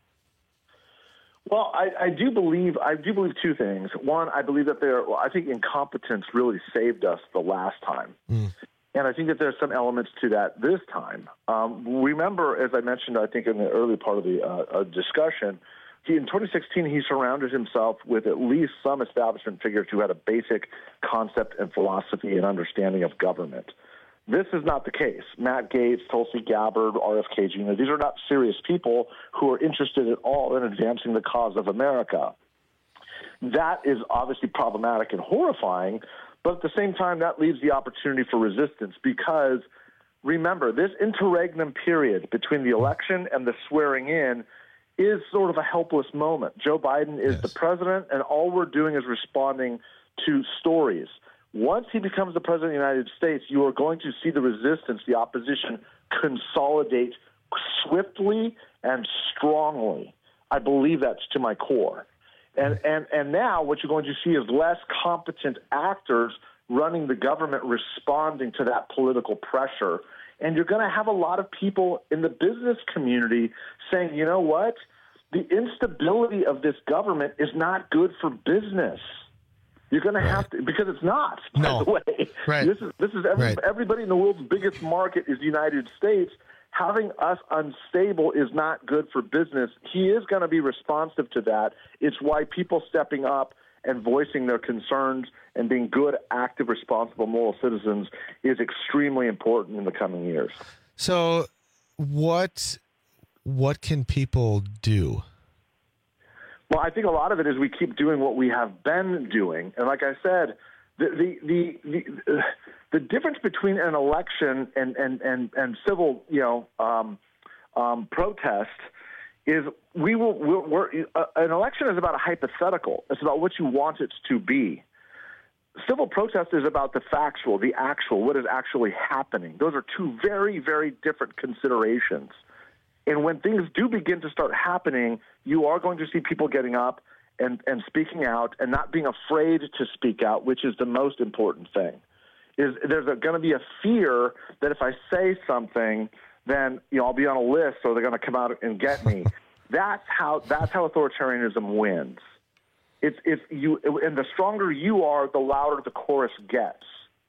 S2: Well, I, I do believe, I do believe two things. One, I believe that there, well, I think incompetence really saved us the last time.
S21: Mm.
S2: And I think that there's some elements to that this time. Um, remember, as I mentioned, I think in the early part of the uh, uh, discussion, he, in twenty sixteen, he surrounded himself with at least some establishment figures who had a basic concept and philosophy and understanding of government. This is not the case. Matt Gaetz, Tulsi Gabbard, R F K Junior, these are not serious people who are interested at all in advancing the cause of America. That is obviously problematic and horrifying, but at the same time, that leaves the opportunity for resistance, because remember, this interregnum period between the election and the swearing in is sort of a helpless moment. Joe Biden is yes. the president, and all we're doing is responding to stories. Once he becomes the president of the United States, you are going to see the resistance, the opposition, consolidate swiftly and strongly I believe that's to my core. And, and, and now what you're going to see is less competent actors running the government responding to that political pressure. And you're going to have a lot of people in the business community saying, you know what? The instability of this government is not good for business. You're going right. to have to, because it's not, by
S21: no.
S2: the way.
S21: Right.
S2: This is, this is every,
S21: right.
S2: everybody in the world's biggest market is the United States. Having us unstable is not good for business. He is going to be responsive to that. It's why people stepping up and voicing their concerns and being good, active, responsible, moral citizens is extremely important in the coming years.
S21: So what what can people do?
S2: Well, I think a lot of it is we keep doing what we have been doing. And like I said, the the the the, uh, the difference between an election and, and, and, and civil, you know, um, um, protest is we will we're, we're, uh, an election is about a hypothetical. It's about what you want it to be. Civil protest is about the factual, the actual, what is actually happening. Those are two very, very different considerations. And when things do begin to start happening, you are going to see people getting up and, and speaking out and not being afraid to speak out, which is the most important thing. Is there's going to be a fear that if I say something, then you know I'll be on a list, so they're going to come out and get me. That's how that's how authoritarianism wins. It's it's you, and the stronger you are, the louder the chorus gets.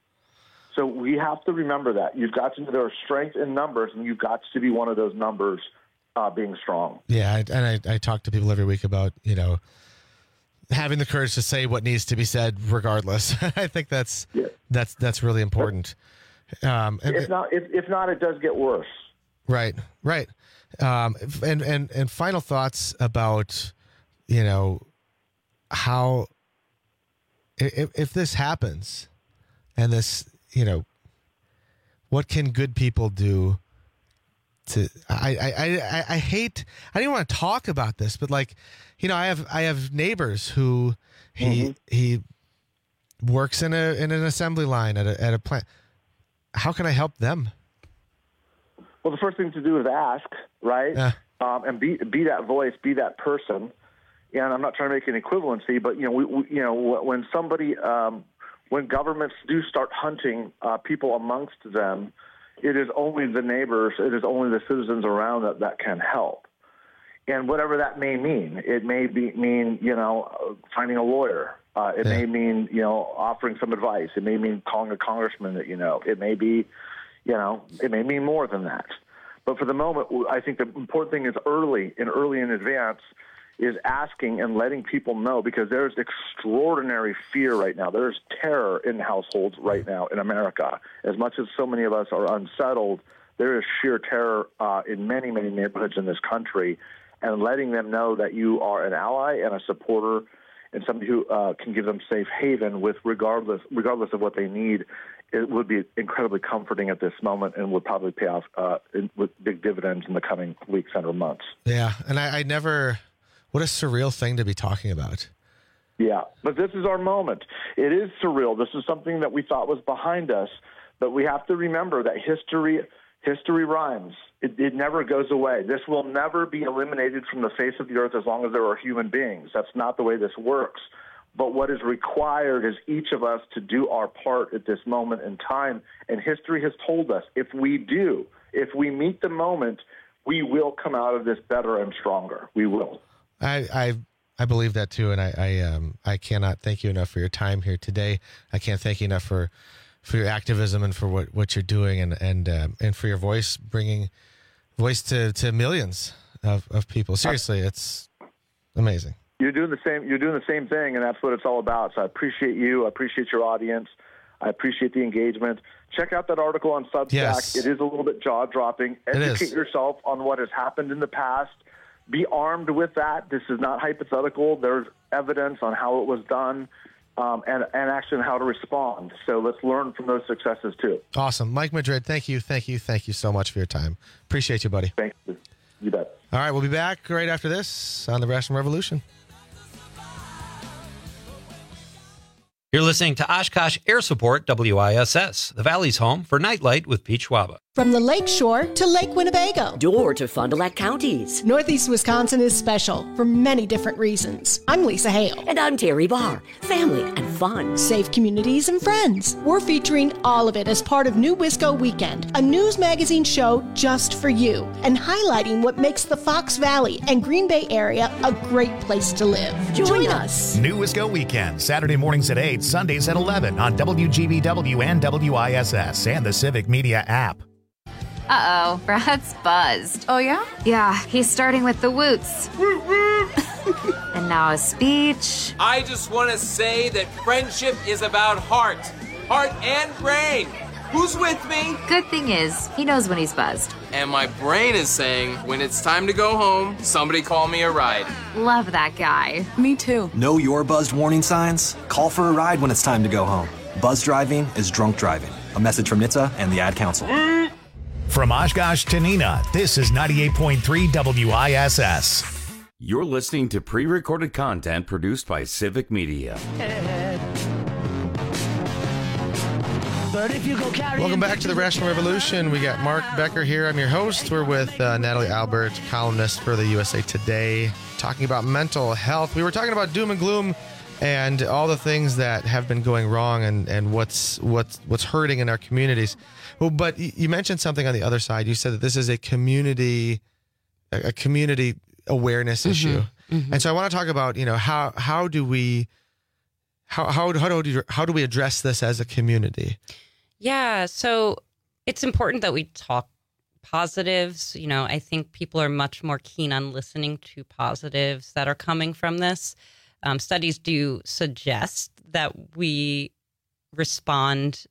S2: So we have to remember that you've got to there are strength in numbers, and you've got to be one of those numbers uh, being strong.
S21: Yeah, I, and I, I talk to people every week about you know having the courage to say what needs to be said, regardless. I think that's yeah. that's that's really important. Um,
S2: if not, if, if not, it does get worse.
S21: Right, right. Um, and and and final thoughts about you know how if if this happens, and this you know what can good people do to I I I, I hate I didn't want to talk about this, but like you know I have I have neighbors who he mm-hmm. he works in a in an assembly line at a at a plant. How can I help them?
S2: Well, the first thing to do is ask, right?
S21: Yeah.
S2: Um, and be be that voice, be that person. And I'm not trying to make an equivalency, but you know, we, we, you know, when somebody, um, when governments do start hunting uh, people amongst them, it is only the neighbors, it is only the citizens around that that can help. And whatever that may mean, it may be mean you know finding a lawyer. Uh, it yeah. may mean you know offering some advice. It may mean calling a congressman that you know. It may be. You know, it may mean more than that. But for the moment, I think the important thing is early and early in advance is asking and letting people know, because there's extraordinary fear right now. There's terror in households right now in America. As much as so many of us are unsettled, there is sheer terror uh, in many, many neighborhoods in this country. And letting them know that you are an ally and a supporter and somebody who uh, can give them safe haven with regardless regardless of what they need, it would be incredibly comforting at this moment and would probably pay off uh, in, with big dividends in the coming weeks and or months.
S21: Yeah, and I, I never, what a surreal thing to be talking about.
S2: Yeah, but this is our moment. It is surreal. This is something that we thought was behind us, but we have to remember that history history rhymes. It, it never goes away. This will never be eliminated from the face of the earth as long as there are human beings. That's not the way this works. But what is required is each of us to do our part at this moment in time. And history has told us if we do, if we meet the moment, we will come out of this better and stronger. We will.
S21: I I, I believe that too, and I I, um, I cannot thank you enough for your time here today. I can't thank you enough for, for your activism and for what, what you're doing, and and um, and for your voice, bringing voice to, to millions of, of people. Seriously, it's amazing.
S2: You're doing the same. You're doing the same thing, and that's what it's all about. So I appreciate you. I appreciate your audience. I appreciate the engagement. Check out that article on Substack.
S21: Yes.
S2: It is a little bit jaw-dropping. Educate yourself on what has happened in the past. Be armed with that. This is not hypothetical. There's evidence on how it was done, um, and and actually how to respond. So let's learn from those successes too.
S21: Awesome, Mike Madrid. Thank you, thank you, thank you so much for your time. Appreciate you, buddy.
S2: Thank you. You bet.
S21: All right, we'll be back right after this on the Rational Revolution.
S3: You're listening to Oshkosh Air Support W I S S, the Valley's home for Nightlight with Pete Schwaba. From the Lake Shore to Lake Winnebago.
S33: Door to Fond du Lac counties.
S3: Northeast Wisconsin is special for many different reasons. I'm Lisa Hale.
S33: And I'm Terry Barr. Family and fun.
S3: Safe communities and friends. We're featuring all of it as part of New Wisco Weekend, a news magazine show just for you, and highlighting what makes the Fox Valley and Green Bay area a great place to live.
S33: Join,
S3: Join
S33: us.
S6: New Wisco Weekend, Saturday mornings at eight, Sundays at eleven on W G B W and W I S S and the Civic Media app.
S4: Uh-oh, Brad's buzzed.
S10: Oh, yeah?
S4: Yeah, he's starting with the woots. And now a speech.
S11: I just want to say that friendship is about heart. Heart and brain. Who's with me?
S4: Good thing is, he knows when he's buzzed.
S11: And my brain is saying, when it's time to go home, somebody call me a ride.
S4: Love that guy.
S10: Me too.
S12: Know your buzzed warning signs? Call for a ride when it's time to go home. Buzz driving is drunk driving. A message from N H T S A and the Ad Council.
S6: From Oshkosh to Neenah, this is ninety-eight point three W I S S.
S18: You're listening to pre-recorded content produced by Civic Media.
S21: Welcome back to the Rational Revolution. We got Mark Becker here. I'm your host. We're with uh, Natalie Albert, columnist for the U S A Today, talking about mental health. We were talking about doom and gloom and all the things that have been going wrong and, and what's what's what's hurting in our communities. Well, but you mentioned something on the other side. You said that this is a community a community awareness mm-hmm. issue. Mm-hmm. And so I want to talk about, you know, how how do we how how how do how do we address this as a community?
S13: Yeah, so it's important that we talk positives. You know, I think people are much more keen on listening to positives that are coming from this. Um, studies do suggest that we respond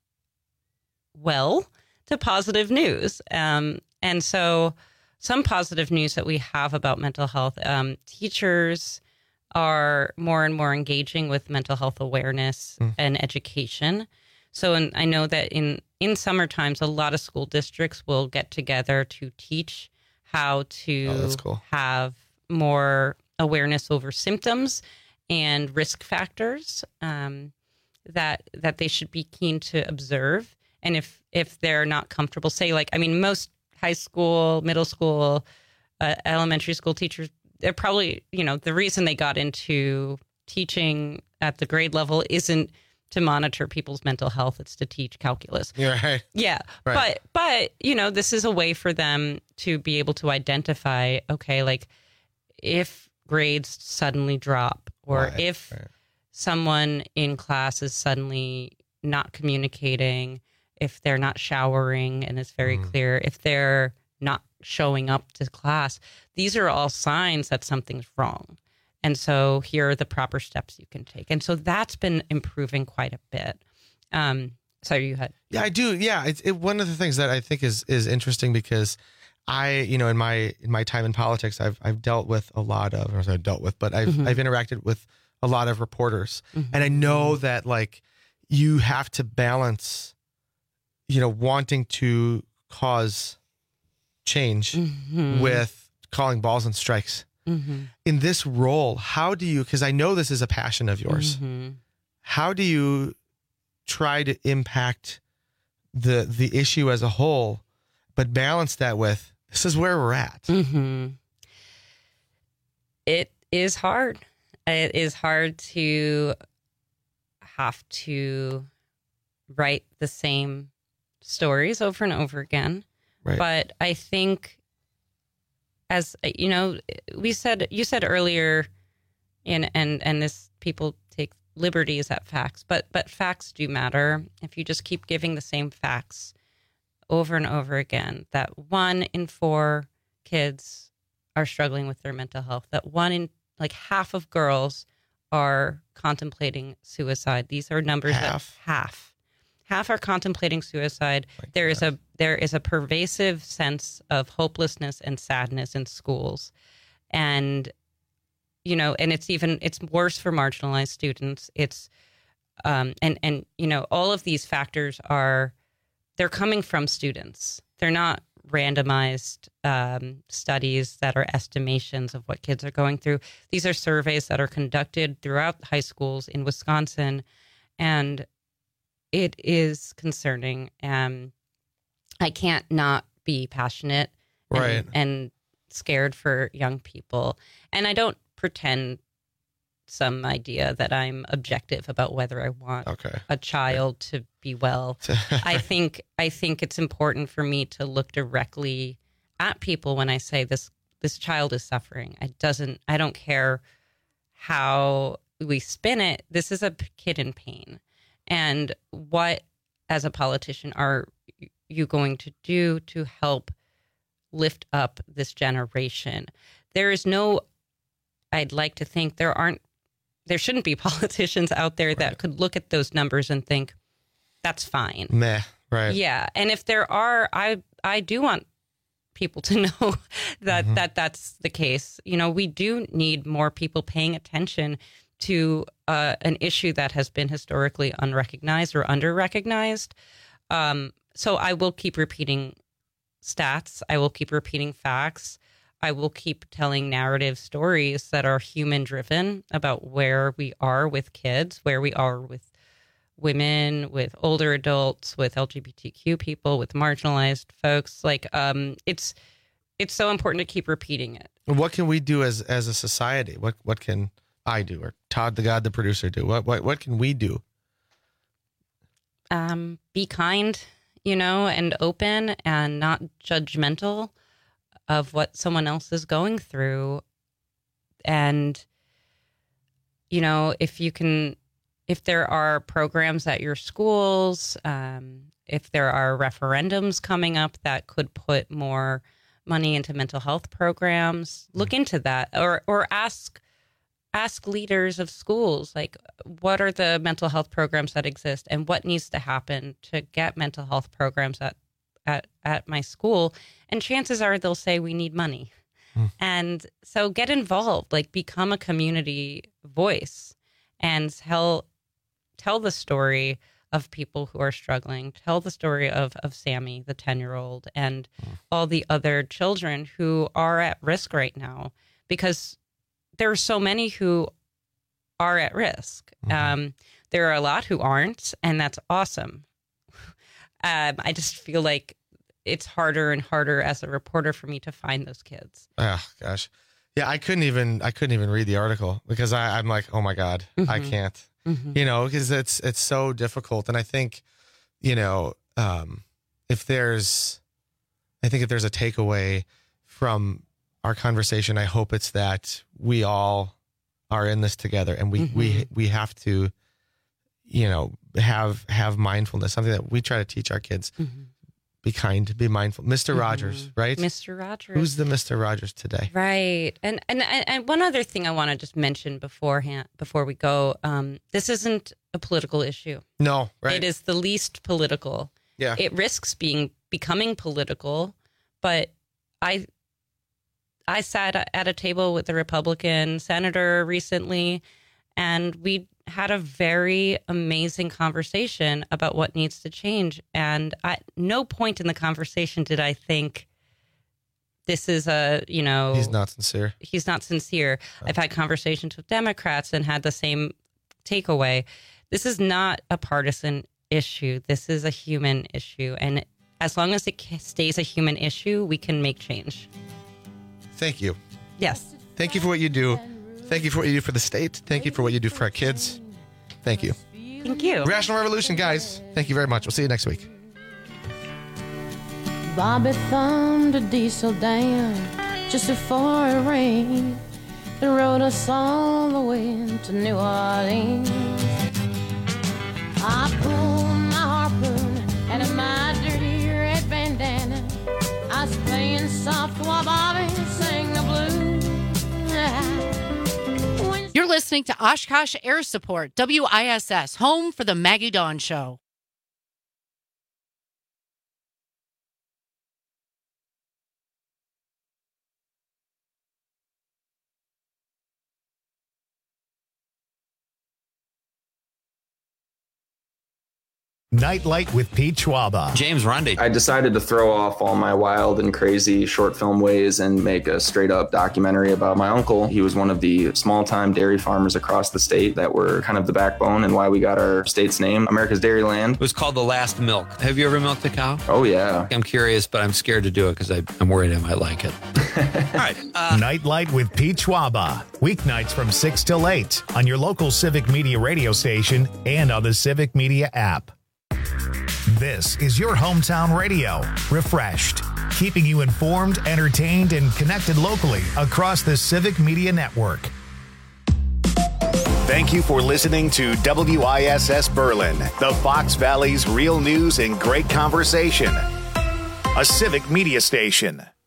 S13: well to positive news. Um, and so some positive news that we have about mental health, um, teachers are more and more engaging with mental health awareness mm. and education. So in, I know that in, in summer times, a lot of school districts will get together to teach how to
S21: oh, that's cool.
S13: have more awareness over symptoms and risk factors um, that that they should be keen to observe. And if if they're not comfortable, say like, I mean, most high school, middle school, uh, elementary school teachers, they're probably, you know, the reason they got into teaching at the grade level isn't to monitor people's mental health. It's to teach calculus.
S21: Yeah, right.
S13: Yeah.
S21: Right.
S13: But, but, you know, this is a way for them to be able to identify, okay, like if grades suddenly drop or
S21: right,
S13: if
S21: right.
S13: someone in class is suddenly not communicating, if they're not showering and it's very mm. clear, if they're not showing up to class, these are all signs that something's wrong. And so here are the proper steps you can take. And so that's been improving quite a bit. Um, sorry, you had.
S21: Yeah, I do. Yeah. It's it, one of the things that I think is, is interesting because I, you know, in my, in my time in politics, I've, I've dealt with a lot of, or I've dealt with, but I've, mm-hmm. I've interacted with a lot of reporters mm-hmm. and I know that like you have to balance, you know, wanting to cause change mm-hmm. with calling balls and strikes. Mm-hmm. In this role, how do you, because I know this is a passion of yours, mm-hmm. how do you try to impact the the issue as a whole, but balance that with, this is where we're at?
S13: Mm-hmm. It is hard. It is hard to have to write the same stories over and over again.
S21: Right.
S13: But I think, as you know, we said, you said earlier, and and and this, people take liberties at facts, but but facts do matter. If you just keep giving the same facts over and over again, that one in four kids are struggling with their mental health, that one in like half of girls are contemplating suicide. These are numbers
S21: half.
S13: that half. Half are contemplating suicide. My there God. is a there is a pervasive sense of hopelessness and sadness in schools, and you know, and it's even it's worse for marginalized students. It's um, and and you know, all of these factors are they're coming from students. They're not randomized um, studies that are estimations of what kids are going through. These are surveys that are conducted throughout high schools in Wisconsin, and it is concerning. Um, I can't not be passionate and,
S21: Right.
S13: and scared for young people. And I don't pretend some idea that I'm objective about whether I want
S21: okay.
S13: a child to be well. I think I think it's important for me to look directly at people when I say this this child is suffering. It doesn't I don't care how we spin it. This is a kid in pain. And what, as a politician, are you going to do to help lift up this generation? There is no, I'd like to think there aren't, there shouldn't be politicians out there that right. could look at those numbers and think, that's fine.
S21: Meh, right.
S13: Yeah. And if there are, I, I do want people to know that, mm-hmm. that that's the case. You know, we do need more people paying attention to uh, an issue that has been historically unrecognized or under-recognized. Um, so I will keep repeating stats. I will keep repeating facts. I will keep telling narrative stories that are human-driven about where we are with kids, where we are with women, with older adults, with L G B T Q people, with marginalized folks. Like, um, it's it's so important to keep repeating it.
S21: What can we do as as a society? What what can I do, or Todd, the God, the producer, do? What what what can we do?
S13: Um, be kind, you know, and open and not judgmental of what someone else is going through. And, you know, if you can, if there are programs at your schools, um, if there are referendums coming up that could put more money into mental health programs, look into that, or or ask ask leaders of schools, like, what are the mental health programs that exist and what needs to happen to get mental health programs at at, at my school? And chances are they'll say we need money. Mm. And so get involved, like become a community voice and tell tell the story of people who are struggling. Tell the story of, of Sammy, the ten-year-old, and mm. all the other children who are at risk right now, because there are so many who are at risk. Mm-hmm. Um, there are a lot who aren't, and that's awesome. um, I just feel like it's harder and harder as a reporter for me to find those kids.
S21: Oh gosh, yeah, I couldn't even I couldn't even read the article because I, I'm like, oh my god, mm-hmm. I can't, mm-hmm. you know, because it's it's so difficult. And I think, you know, um, if there's, I think if there's a takeaway from our conversation, I hope it's that we all are in this together, and we mm-hmm. we we have to, you know, have have mindfulness. Something that we try to teach our kids. Mm-hmm. Be kind, be mindful. Mister Mm-hmm. Rogers, right?
S13: Mister Rogers.
S21: Who's the Mister Rogers today?
S13: Right. And and and one other thing I want to just mention beforehand, before we go, um, this isn't a political issue.
S21: No, right.
S13: It is the least political.
S21: Yeah.
S13: It risks being becoming political, but I I sat at a table with a Republican senator recently, and we had a very amazing conversation about what needs to change. And at no point in the conversation did I think this is a, you know...
S21: He's not sincere.
S13: He's not sincere. Oh. I've had conversations with Democrats and had the same takeaway. This is not a partisan issue. This is a human issue. And as long as it stays a human issue, we can make change.
S21: Thank you.
S13: Yes.
S21: Thank you for what you do. Thank you for what you do for the state. Thank you for what you do for our kids. Thank you.
S13: Thank you.
S21: Rational Revolution, guys. Thank you very much. We'll see you next week.
S1: Bobby thumbed a diesel down just before it rained and rode us all the way to New Orleans. I pulled my harpoon out of my dirty red bandana. I was playing soft while Bobby sang the blues.
S7: You're listening to Oshkosh Air Support, W I S S, home for the Maggie Dawn Show.
S6: Nightlight with Pete Schwaba.
S8: James Rundy.
S9: I decided to throw off all my wild and crazy short film ways and make a straight up documentary about my uncle. He was one of the small time dairy farmers across the state that were kind of the backbone and why we got our state's name, America's Dairyland.
S8: It was called The Last Milk. Have you ever milked a cow?
S9: Oh, yeah.
S8: I'm curious, but I'm scared to do it because I'm worried I might like it. All right. Uh,
S6: Nightlight with Pete Schwaba. Weeknights from six till eight on your local Civic Media radio station and on the Civic Media app. This is your hometown radio, refreshed, keeping you informed, entertained, and connected locally across the Civic Media Network. Thank you for listening to W I S S Berlin, the Fox Valley's real news and great conversation. A Civic Media station.